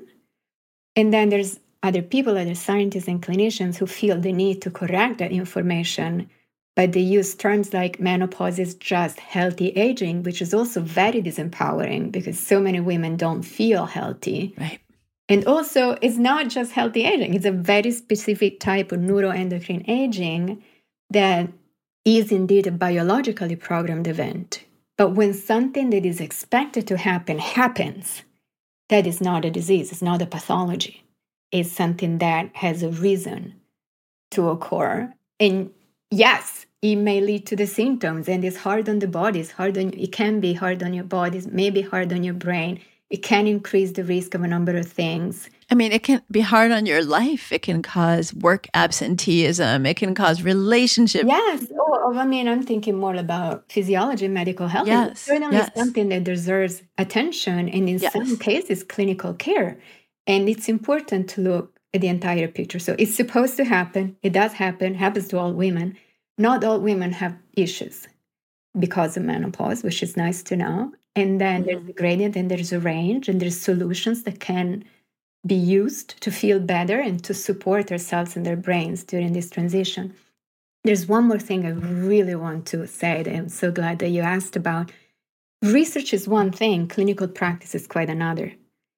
And then there's other people, other scientists and clinicians who feel the need to correct that information, but they use terms like menopause is just healthy aging, which is also very disempowering, because so many women don't feel healthy. Right. And also, it's not just healthy aging. It's a very specific type of neuroendocrine aging that is indeed a biologically programmed event. But when something that is expected to happen happens, that is not a disease. It's not a pathology. It's something that has a reason to occur. And yes, it may lead to the symptoms, and it's hard on the body. It can be hard on your body, maybe hard on your brain. It can increase the risk of a number of things. I mean, it can be hard on your life. It can cause work absenteeism. It can cause relationship. Yes. I'm thinking more about physiology and medical health. Yes. It's certainly something that deserves attention, and in some cases, clinical care. And it's important to look at the entire picture. So it's supposed to happen. It does happen. It happens to all women. Not all women have issues because of menopause, which is nice to know. And then there's a gradient, and there's a range, and there's solutions that can be used to feel better and to support ourselves and their brains during this transition. There's one more thing I really want to say that I'm so glad that you asked about. Research is one thing, clinical practice is quite another.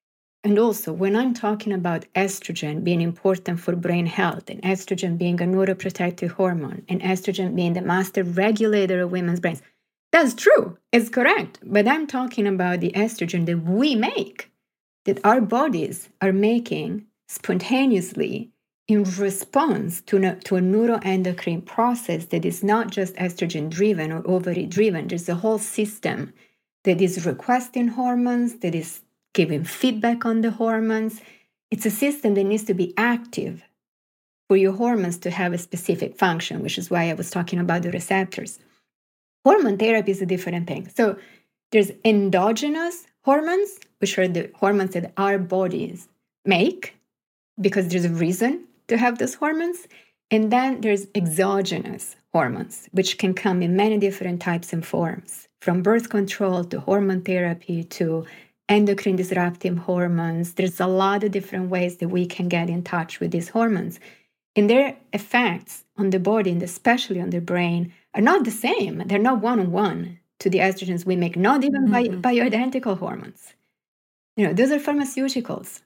And also, when I'm talking about estrogen being important for brain health, and estrogen being a neuroprotective hormone, and estrogen being the master regulator of women's brains, that's true. It's correct. But I'm talking about the estrogen that we make, that our bodies are making spontaneously in response to a neuroendocrine process that is not just estrogen-driven or ovary-driven. There's a whole system that is requesting hormones, that is giving feedback on the hormones. It's a system that needs to be active for your hormones to have a specific function, which is why I was talking about the receptors. Hormone therapy is a different thing. So there's endogenous hormones, which are the hormones that our bodies make because there's a reason to have those hormones. And then there's exogenous hormones, which can come in many different types and forms, from birth control to hormone therapy to endocrine disruptive hormones. There's a lot of different ways that we can get in touch with these hormones. And their effects on the body, and especially on the brain, are not the same. They're not one-on-one to the estrogens we make, not even bioidentical hormones. Those are pharmaceuticals.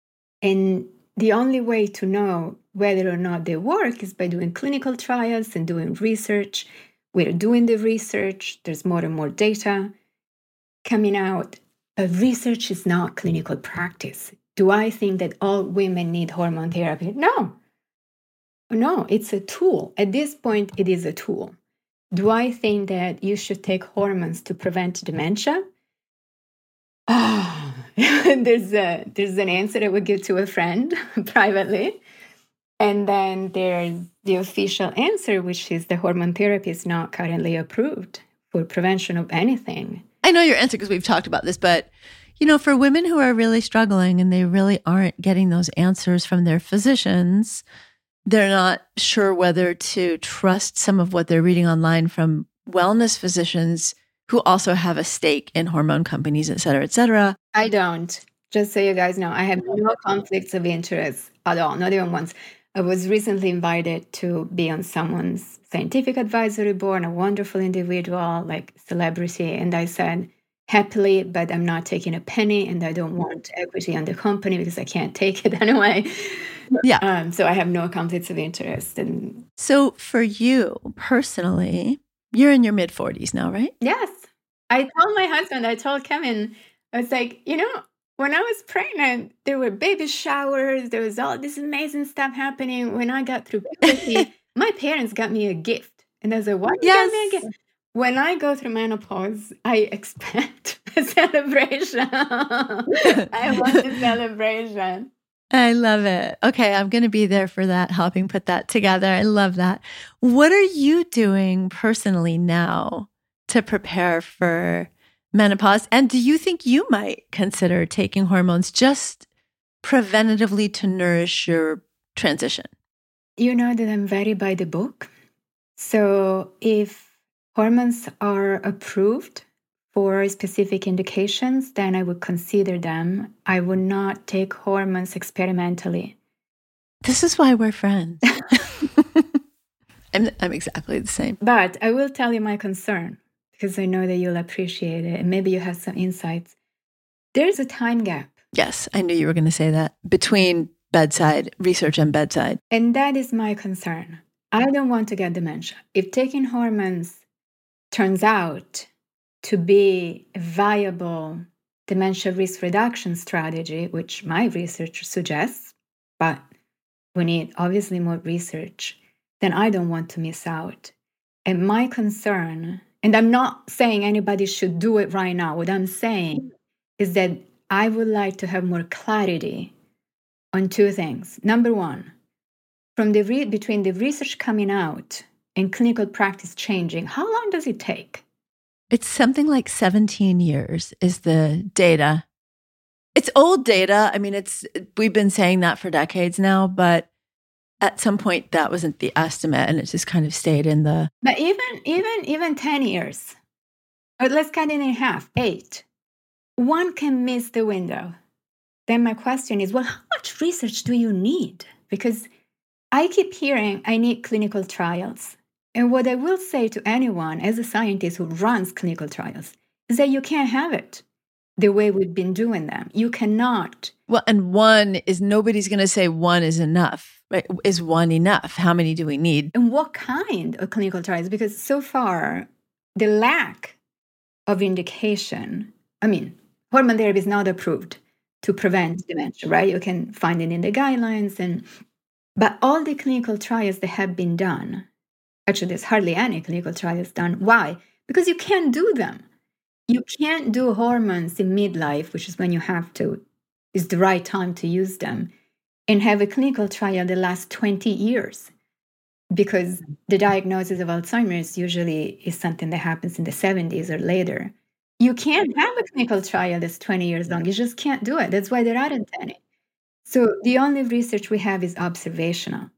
And the only way to know whether or not they work is by doing clinical trials and doing research. We're doing the research. There's more and more data coming out. But research is not clinical practice. Do I think that all women need hormone therapy? No, it's a tool. At this point, it is a tool. Do I think that you should take hormones to prevent dementia? There's an answer I would give to a friend privately. And then there's the official answer, which is the hormone therapy is not currently approved for prevention of anything. I know your answer because we've talked about this, but For women who are really struggling and they really aren't getting those answers from their physicians, they're not sure whether to trust some of what they're reading online from wellness physicians who also have a stake in hormone companies, et cetera, et cetera. I don't. Just so you guys know, I have no conflicts of interest at all, not even once. I was recently invited to be on someone's scientific advisory board, a wonderful individual, like celebrity. And I said, happily, but I'm not taking a penny and I don't want equity on the company because I can't take it anyway. Yeah. So I have no conflicts of interest. And so for you personally, you're in your mid-40s now, right? Yes. I told my husband, I told Kevin, I was like, when I was pregnant, there were baby showers. There was all this amazing stuff happening. When I got through puberty, my parents got me a gift. And I was like, why did you get me a gift? When I go through menopause, I expect a celebration. I want a celebration. I love it. Okay, I'm going to be there for that, helping put that together. I love that. What are you doing personally now to prepare for menopause? And do you think you might consider taking hormones just preventatively to nourish your transition? You know that I'm very by the book. So if hormones are approved for specific indications, then I would consider them. I would not take hormones experimentally. This is why we're friends. I'm exactly the same. But I will tell you my concern, because I know that you'll appreciate it, and maybe you have some insights. There's a time gap. Yes, I knew you were going to say that, between bedside research and bedside. And that is my concern. I don't want to get dementia. If taking hormones turns out to be a viable dementia risk reduction strategy, which my research suggests, but we need obviously more research, then I don't want to miss out. And my concern, and I'm not saying anybody should do it right now, what I'm saying is that I would like to have more clarity on two things. Number one, from between the research coming out and clinical practice changing, how long does it take? It's something like 17 years is the data. It's old data. I mean, we've been saying that for decades now, but at some point that wasn't the estimate, and it just kind of stayed in the. But even 10 years, or let's cut it in half, 8. One can miss the window. Then my question is, well, how much research do you need? Because I keep hearing I need clinical trials. And what I will say to anyone as a scientist who runs clinical trials is that you can't have it the way we've been doing them. You cannot. Well, and nobody's going to say one is enough, right? Is one enough? How many do we need? And what kind of clinical trials? Because so far, the lack of indication, hormone therapy is not approved to prevent dementia, right? You can find it in the guidelines. But all the clinical trials that have been done, actually, there's hardly any clinical trials done. Why? Because you can't do them. You can't do hormones in midlife, which is when you have to, is the right time to use them, and have a clinical trial that lasts 20 years. Because the diagnosis of Alzheimer's usually is something that happens in the 70s or later. You can't have a clinical trial that's 20 years long. You just can't do it. That's why there aren't any. So the only research we have is observational.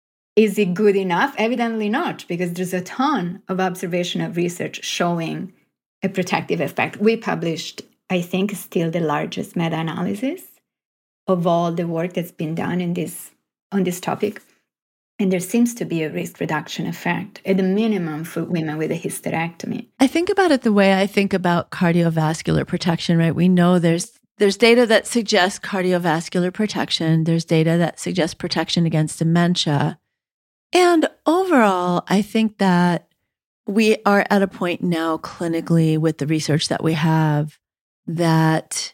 Is it good enough? Evidently not, because there's a ton of observational research showing a protective effect. We published, I think, still the largest meta-analysis of all the work that's been done on this topic. And there seems to be a risk reduction effect, at a minimum for women with a hysterectomy. I think about it the way I think about cardiovascular protection, right? We know there's data that suggests cardiovascular protection. There's data that suggests protection against dementia. And overall, I think that we are at a point now clinically with the research that we have that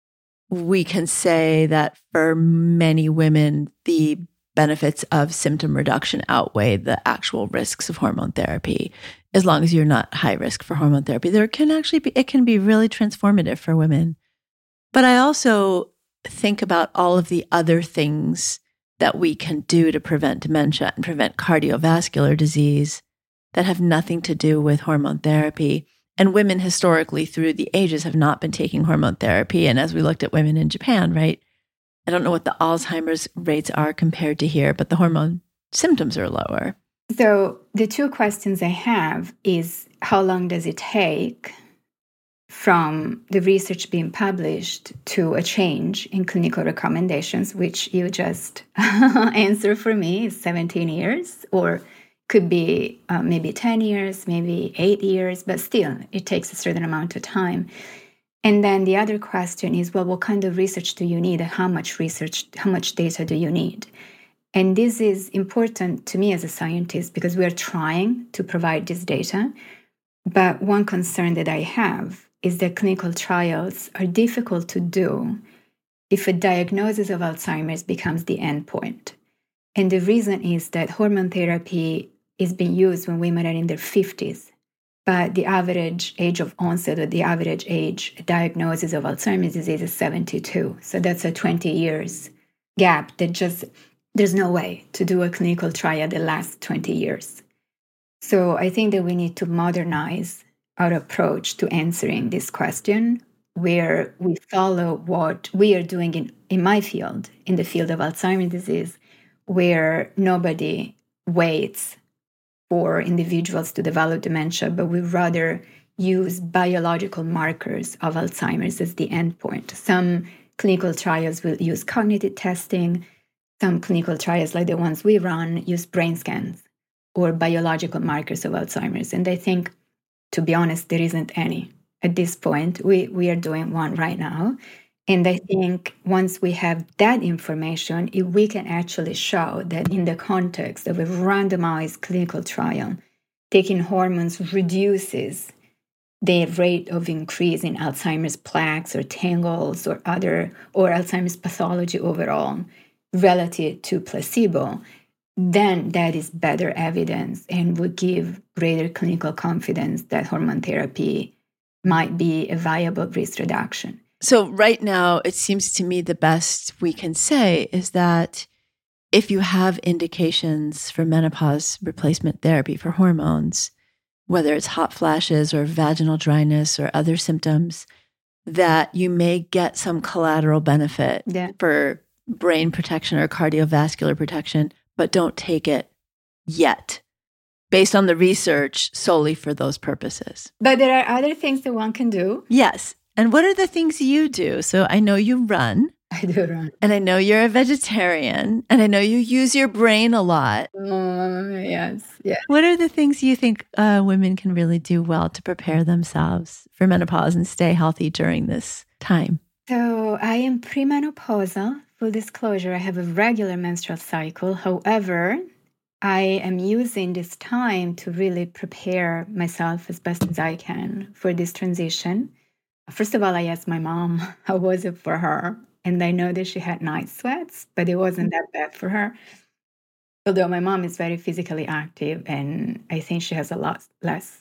we can say that for many women, the benefits of symptom reduction outweigh the actual risks of hormone therapy. As long as you're not high risk for hormone therapy, it can be really transformative for women. But I also think about all of the other things that we can do to prevent dementia and prevent cardiovascular disease that have nothing to do with hormone therapy. And women historically through the ages have not been taking hormone therapy. And as we looked at women in Japan, right? I don't know what the Alzheimer's rates are compared to here, but the hormone symptoms are lower. So the two questions I have is how long does it take from the research being published to a change in clinical recommendations, which you just answer for me is 17 years, or could be maybe 10 years, maybe 8 years, but still it takes a certain amount of time. And then the other question is, well, what kind of research do you need? How much research, how much data do you need? And this is important to me as a scientist because we are trying to provide this data. But one concern that I have is that clinical trials are difficult to do if a diagnosis of Alzheimer's becomes the endpoint. And the reason is that hormone therapy is being used when women are in their 50s. But the average age of onset or the average age diagnosis of Alzheimer's disease is 72. So that's a 20 years gap that just, there's no way to do a clinical trial that lasts 20 years. So I think that we need to modernize our approach to answering this question, where we follow what we are doing in my field, in the field of Alzheimer's disease, where nobody waits for individuals to develop dementia, but we rather use biological markers of Alzheimer's as the endpoint. Some clinical trials will use cognitive testing. Some clinical trials, like the ones we run, use brain scans or biological markers of Alzheimer's. And I think, to be honest, there isn't any at this point. We are doing one right now. And I think once we have that information, if we can actually show that in the context of a randomized clinical trial, taking hormones reduces the rate of increase in Alzheimer's plaques or tangles or Alzheimer's pathology overall relative to placebo, then that is better evidence and would give greater clinical confidence that hormone therapy might be a viable risk reduction. So right now, it seems to me the best we can say is that if you have indications for menopause replacement therapy for hormones, whether it's hot flashes or vaginal dryness or other symptoms, that you may get some collateral benefit for brain protection or cardiovascular protection, but don't take it yet, based on the research solely for those purposes. But there are other things that one can do. Yes. And what are the things you do? So I know you run. I do run. And I know you're a vegetarian. And I know you use your brain a lot. Yes. Yeah. What are the things you think women can really do well to prepare themselves for menopause and stay healthy during this time? So I am premenopausal. Full disclosure, I have a regular menstrual cycle. However, I am using this time to really prepare myself as best as I can for this transition. First of all, I asked my mom, how was it for her? And I know that she had night sweats, but it wasn't that bad for her. Although my mom is very physically active, and I think she had a lot less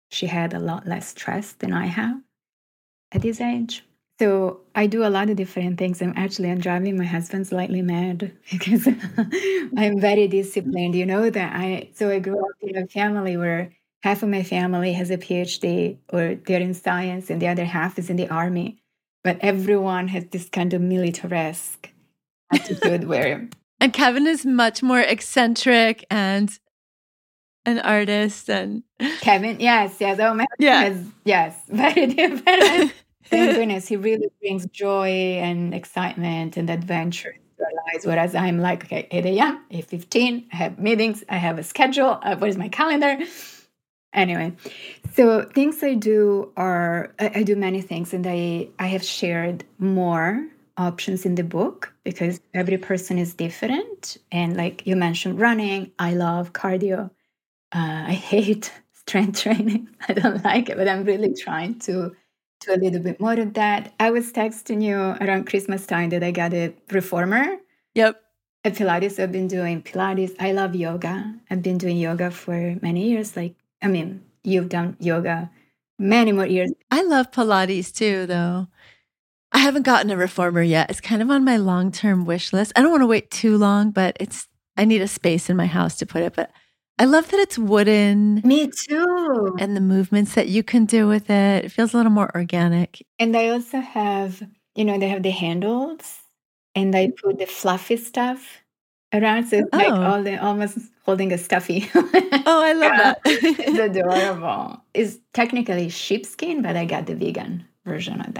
stress than I have at this age. So I do a lot of different things. I'm driving my husband slightly mad because I'm very disciplined. You know that I grew up in a family where half of my family has a PhD or they're in science and the other half is in the army. But everyone has this kind of militaresque attitude where... And Kevin is much more eccentric and an artist. And Kevin, yes. Oh, my husband yes, very different. Thank goodness, he really brings joy and excitement and adventure to our lives. Whereas I'm like, okay, 8 a.m., 8:15, I have meetings, I have a schedule, what is my calendar? Anyway, so things I do are, I do many things, and I have shared more options in the book because every person is different. And like you mentioned, running, I love cardio. I hate strength training. I don't like it, but I'm really trying to do a little bit more of that. I was texting you around Christmas time that I got a reformer. Yep. At Pilates, I've been doing Pilates. I love yoga. I've been doing yoga for many years. You've done yoga many more years. I love Pilates too, though. I haven't gotten a reformer yet. It's kind of on my long-term wish list. I don't want to wait too long, but I need a space in my house to put it. But I love that it's wooden. Me too. And the movements that you can do with it. It feels a little more organic. And I also have, they have the handles and I put the fluffy stuff around. So it's like almost holding a stuffy. Oh, I love that. It's adorable. It's technically sheepskin, but I got the vegan version of that.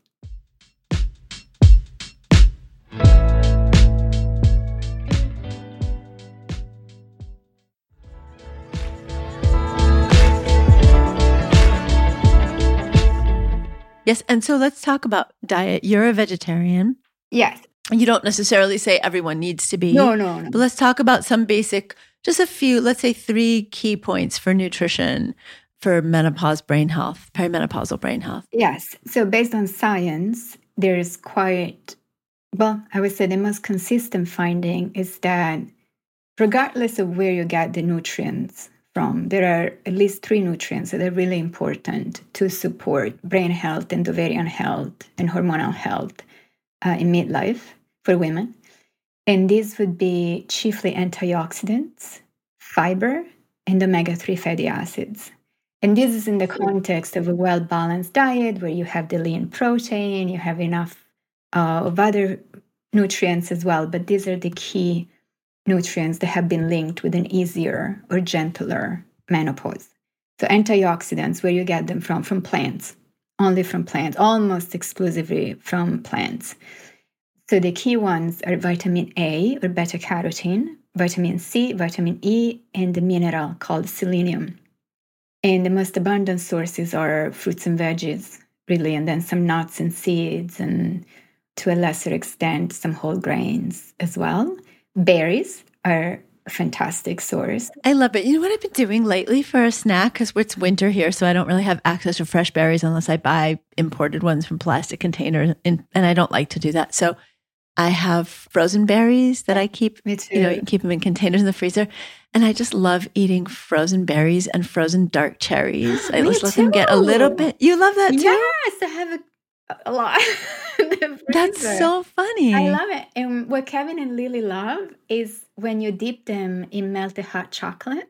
Yes. And so let's talk about diet. You're a vegetarian. Yes. You don't necessarily say everyone needs to be. No. But let's talk about some basic, just a few, let's say 3 key points for nutrition for menopause brain health, perimenopausal brain health. Yes. So based on science, there's I would say the most consistent finding is that regardless of where you get the nutrients from, there are at least 3 nutrients that are really important to support brain health, and ovarian health, and hormonal health in midlife for women. And these would be chiefly antioxidants, fiber, and omega-3 fatty acids. And this is in the context of a well-balanced diet where you have the lean protein, you have enough of other nutrients as well. But these are the key nutrients that have been linked with an easier or gentler menopause. So antioxidants, where you get them from plants, only from plants, almost exclusively from plants. So the key ones are vitamin A or beta-carotene, vitamin C, vitamin E, and the mineral called selenium. And the most abundant sources are fruits and veggies, really, and then some nuts and seeds, and to a lesser extent, some whole grains as well. Berries are a fantastic source. I love it. You know what I've been doing lately for a snack? Because it's winter here, so I don't really have access to fresh berries unless I buy imported ones from plastic containers, and I don't like to do that. So I have frozen berries that I keep. Me too. You keep them in containers in the freezer. And I just love eating frozen berries and frozen dark cherries. I just let them get a little bit. You love that too? Yes, I have a lot. That's so funny. I love it. And what Kevin and Lily love is when you dip them in melted hot chocolate.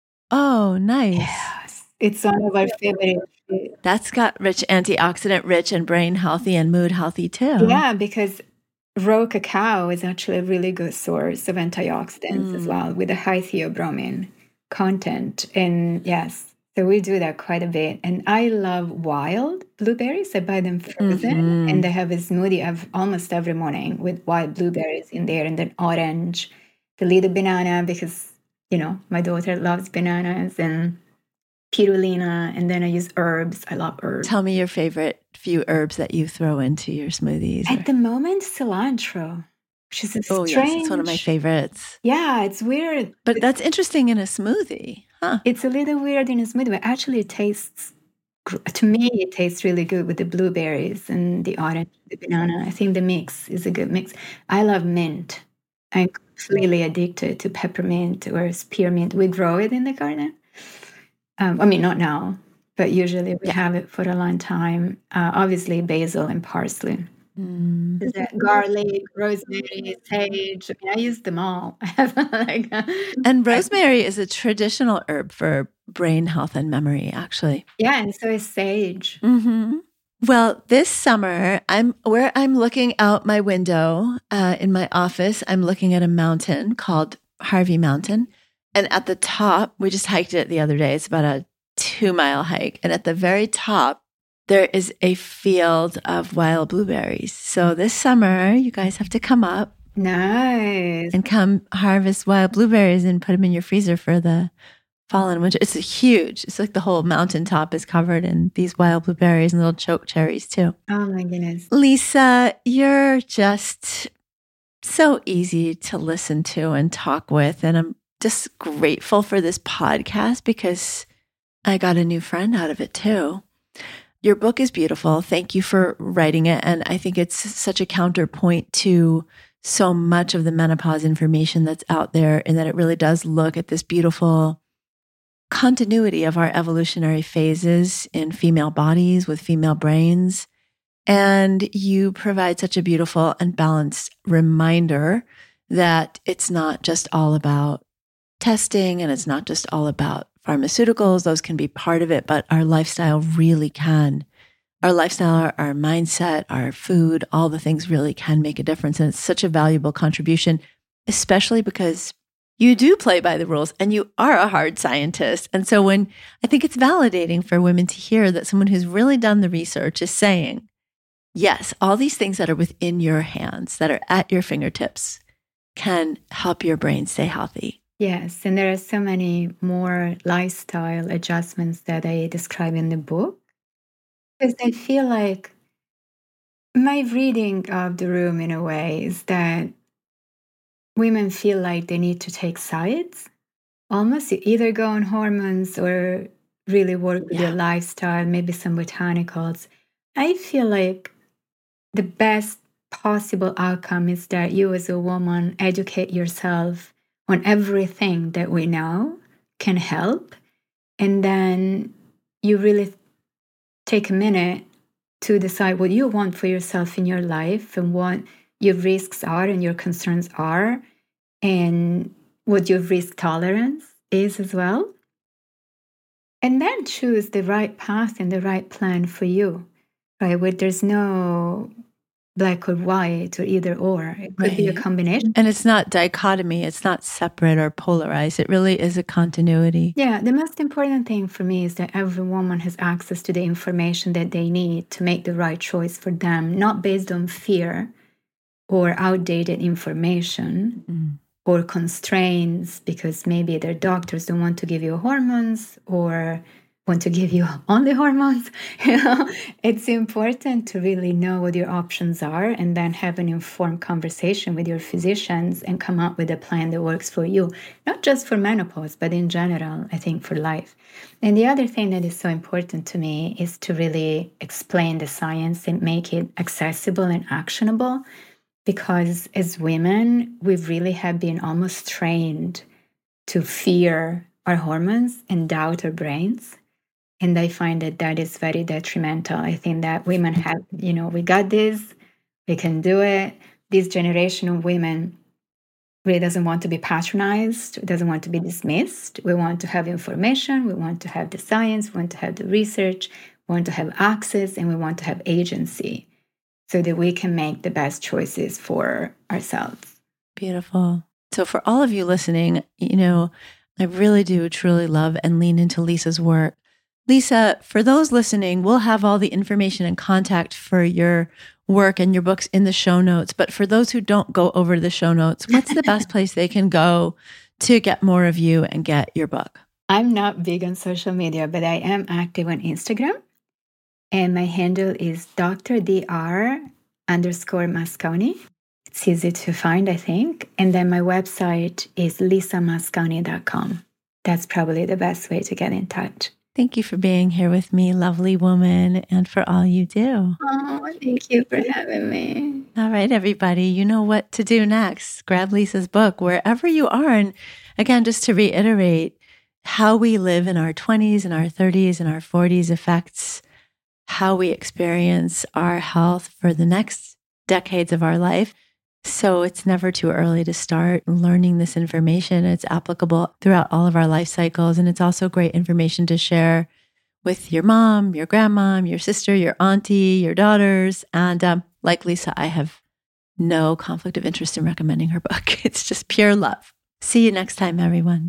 Oh, nice. Yes. It's one of our favorite foods. That's got antioxidant rich and brain healthy and mood healthy too. Yeah, because raw cacao is actually a really good source of antioxidants as well, with a high theobromine content. And yes, so we do that quite a bit. And I love wild blueberries. I buy them frozen, and they have a smoothie of almost every morning with wild blueberries in there, and then orange, the little banana, because, my daughter loves bananas, and spirulina, and then I use herbs. I love herbs. Tell me your favorite few herbs that you throw into your smoothies. At the moment, cilantro, which is yes, it's one of my favorites. Yeah, it's weird. But that's interesting in a smoothie, huh? It's a little weird in a smoothie, but actually it tastes, to me, it tastes really good with the blueberries and the orange, the banana. I think the mix is a good mix. I love mint. I'm completely addicted to peppermint or spearmint. We grow it in the garden. Not now, but usually we have it for a long time. Obviously, basil and parsley. Garlic, rosemary, sage. I use them all. And rosemary is a traditional herb for brain health and memory, actually. Yeah, and so is sage. Mm-hmm. Well, this summer, I'm looking out my window in my office. I'm looking at a mountain called Harvey Mountain. And at the top, we just hiked it the other day. It's about a 2-mile hike. And at the very top, there is a field of wild blueberries. So this summer, you guys have to come up. Nice. And come harvest wild blueberries and put them in your freezer for the fall and winter. It's like the whole mountaintop is covered in these wild blueberries and little choke cherries too. Oh my goodness. Lisa, you're just so easy to listen to and talk with. And I'm just grateful for this podcast because I got a new friend out of it too. Your book is beautiful. Thank you for writing it. And I think it's such a counterpoint to so much of the menopause information that's out there, in that it really does look at this beautiful continuity of our evolutionary phases in female bodies with female brains. And you provide such a beautiful and balanced reminder that it's not just all about testing and it's not just all about pharmaceuticals. Those can be part of it, but our lifestyle really can. Our lifestyle, our mindset, our food, all the things really can make a difference. And it's such a valuable contribution, especially because you do play by the rules and you are a hard scientist. And so I think it's validating for women to hear that someone who's really done the research is saying, yes, all these things that are within your hands, that are at your fingertips, can help your brain stay healthy. Yes, and there are so many more lifestyle adjustments that I describe in the book. Because I feel like my reading of the room in a way is that women feel like they need to take sides. Almost you either go on hormones or really work with your lifestyle, maybe some botanicals. I feel like the best possible outcome is that you as a woman educate yourself on everything that we know can help. And then you really take a minute to decide what you want for yourself in your life and what your risks are and your concerns are and what your risk tolerance is as well. And then choose the right path and the right plan for you, right? Where there's no black or white or either or. It could be a combination. And it's not dichotomy. It's not separate or polarized. It really is a continuity. Yeah. The most important thing for me is that every woman has access to the information that they need to make the right choice for them, not based on fear or outdated information or constraints because maybe their doctors don't want to give you hormones or want to give you only hormones. It's important to really know what your options are and then have an informed conversation with your physicians and come up with a plan that works for you, not just for menopause, but in general, I think for life. And the other thing that is so important to me is to really explain the science and make it accessible and actionable, because as women, we really have been almost trained to fear our hormones and doubt our brains. And I find that is very detrimental. I think that women have, we got this, we can do it. This generation of women really doesn't want to be patronized, doesn't want to be dismissed. We want to have information, we want to have the science, we want to have the research, we want to have access, and we want to have agency so that we can make the best choices for ourselves. Beautiful. So for all of you listening, I really do truly love and lean into Lisa's work. Lisa, for those listening, we'll have all the information and contact for your work and your books in the show notes. But for those who don't go over to the show notes, what's the best place they can go to get more of you and get your book? I'm not big on social media, but I am active on Instagram. And my handle is Dr.Masconi. It's easy to find, I think. And then my website is lisamasconi.com. That's probably the best way to get in touch. Thank you for being here with me, lovely woman, and for all you do. Oh, thank you for having me. All right, everybody, you know what to do next. Grab Lisa's book wherever you are. And again, just to reiterate, how we live in our 20s and our 30s and our 40s affects how we experience our health for the next decades of our life. So it's never too early to start learning this information. It's applicable throughout all of our life cycles. And it's also great information to share with your mom, your grandma, your sister, your auntie, your daughters. And like Lisa, I have no conflict of interest in recommending her book. It's just pure love. See you next time, everyone.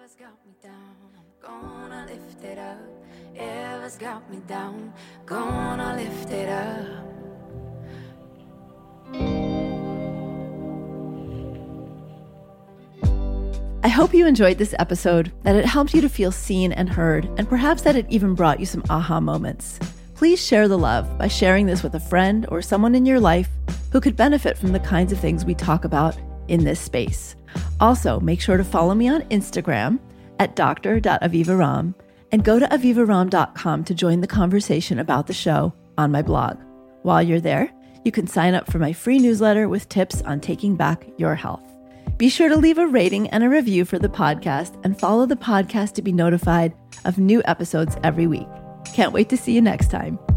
Got me down, gonna lift it up. I hope you enjoyed this episode, that it helped you to feel seen and heard, and perhaps that it even brought you some aha moments. Please share the love by sharing this with a friend or someone in your life who could benefit from the kinds of things we talk about in this space. Also, make sure to follow me on Instagram at dr.avivaram and go to avivaram.com to join the conversation about the show on my blog. While you're there, you can sign up for my free newsletter with tips on taking back your health. Be sure to leave a rating and a review for the podcast and follow the podcast to be notified of new episodes every week. Can't wait to see you next time.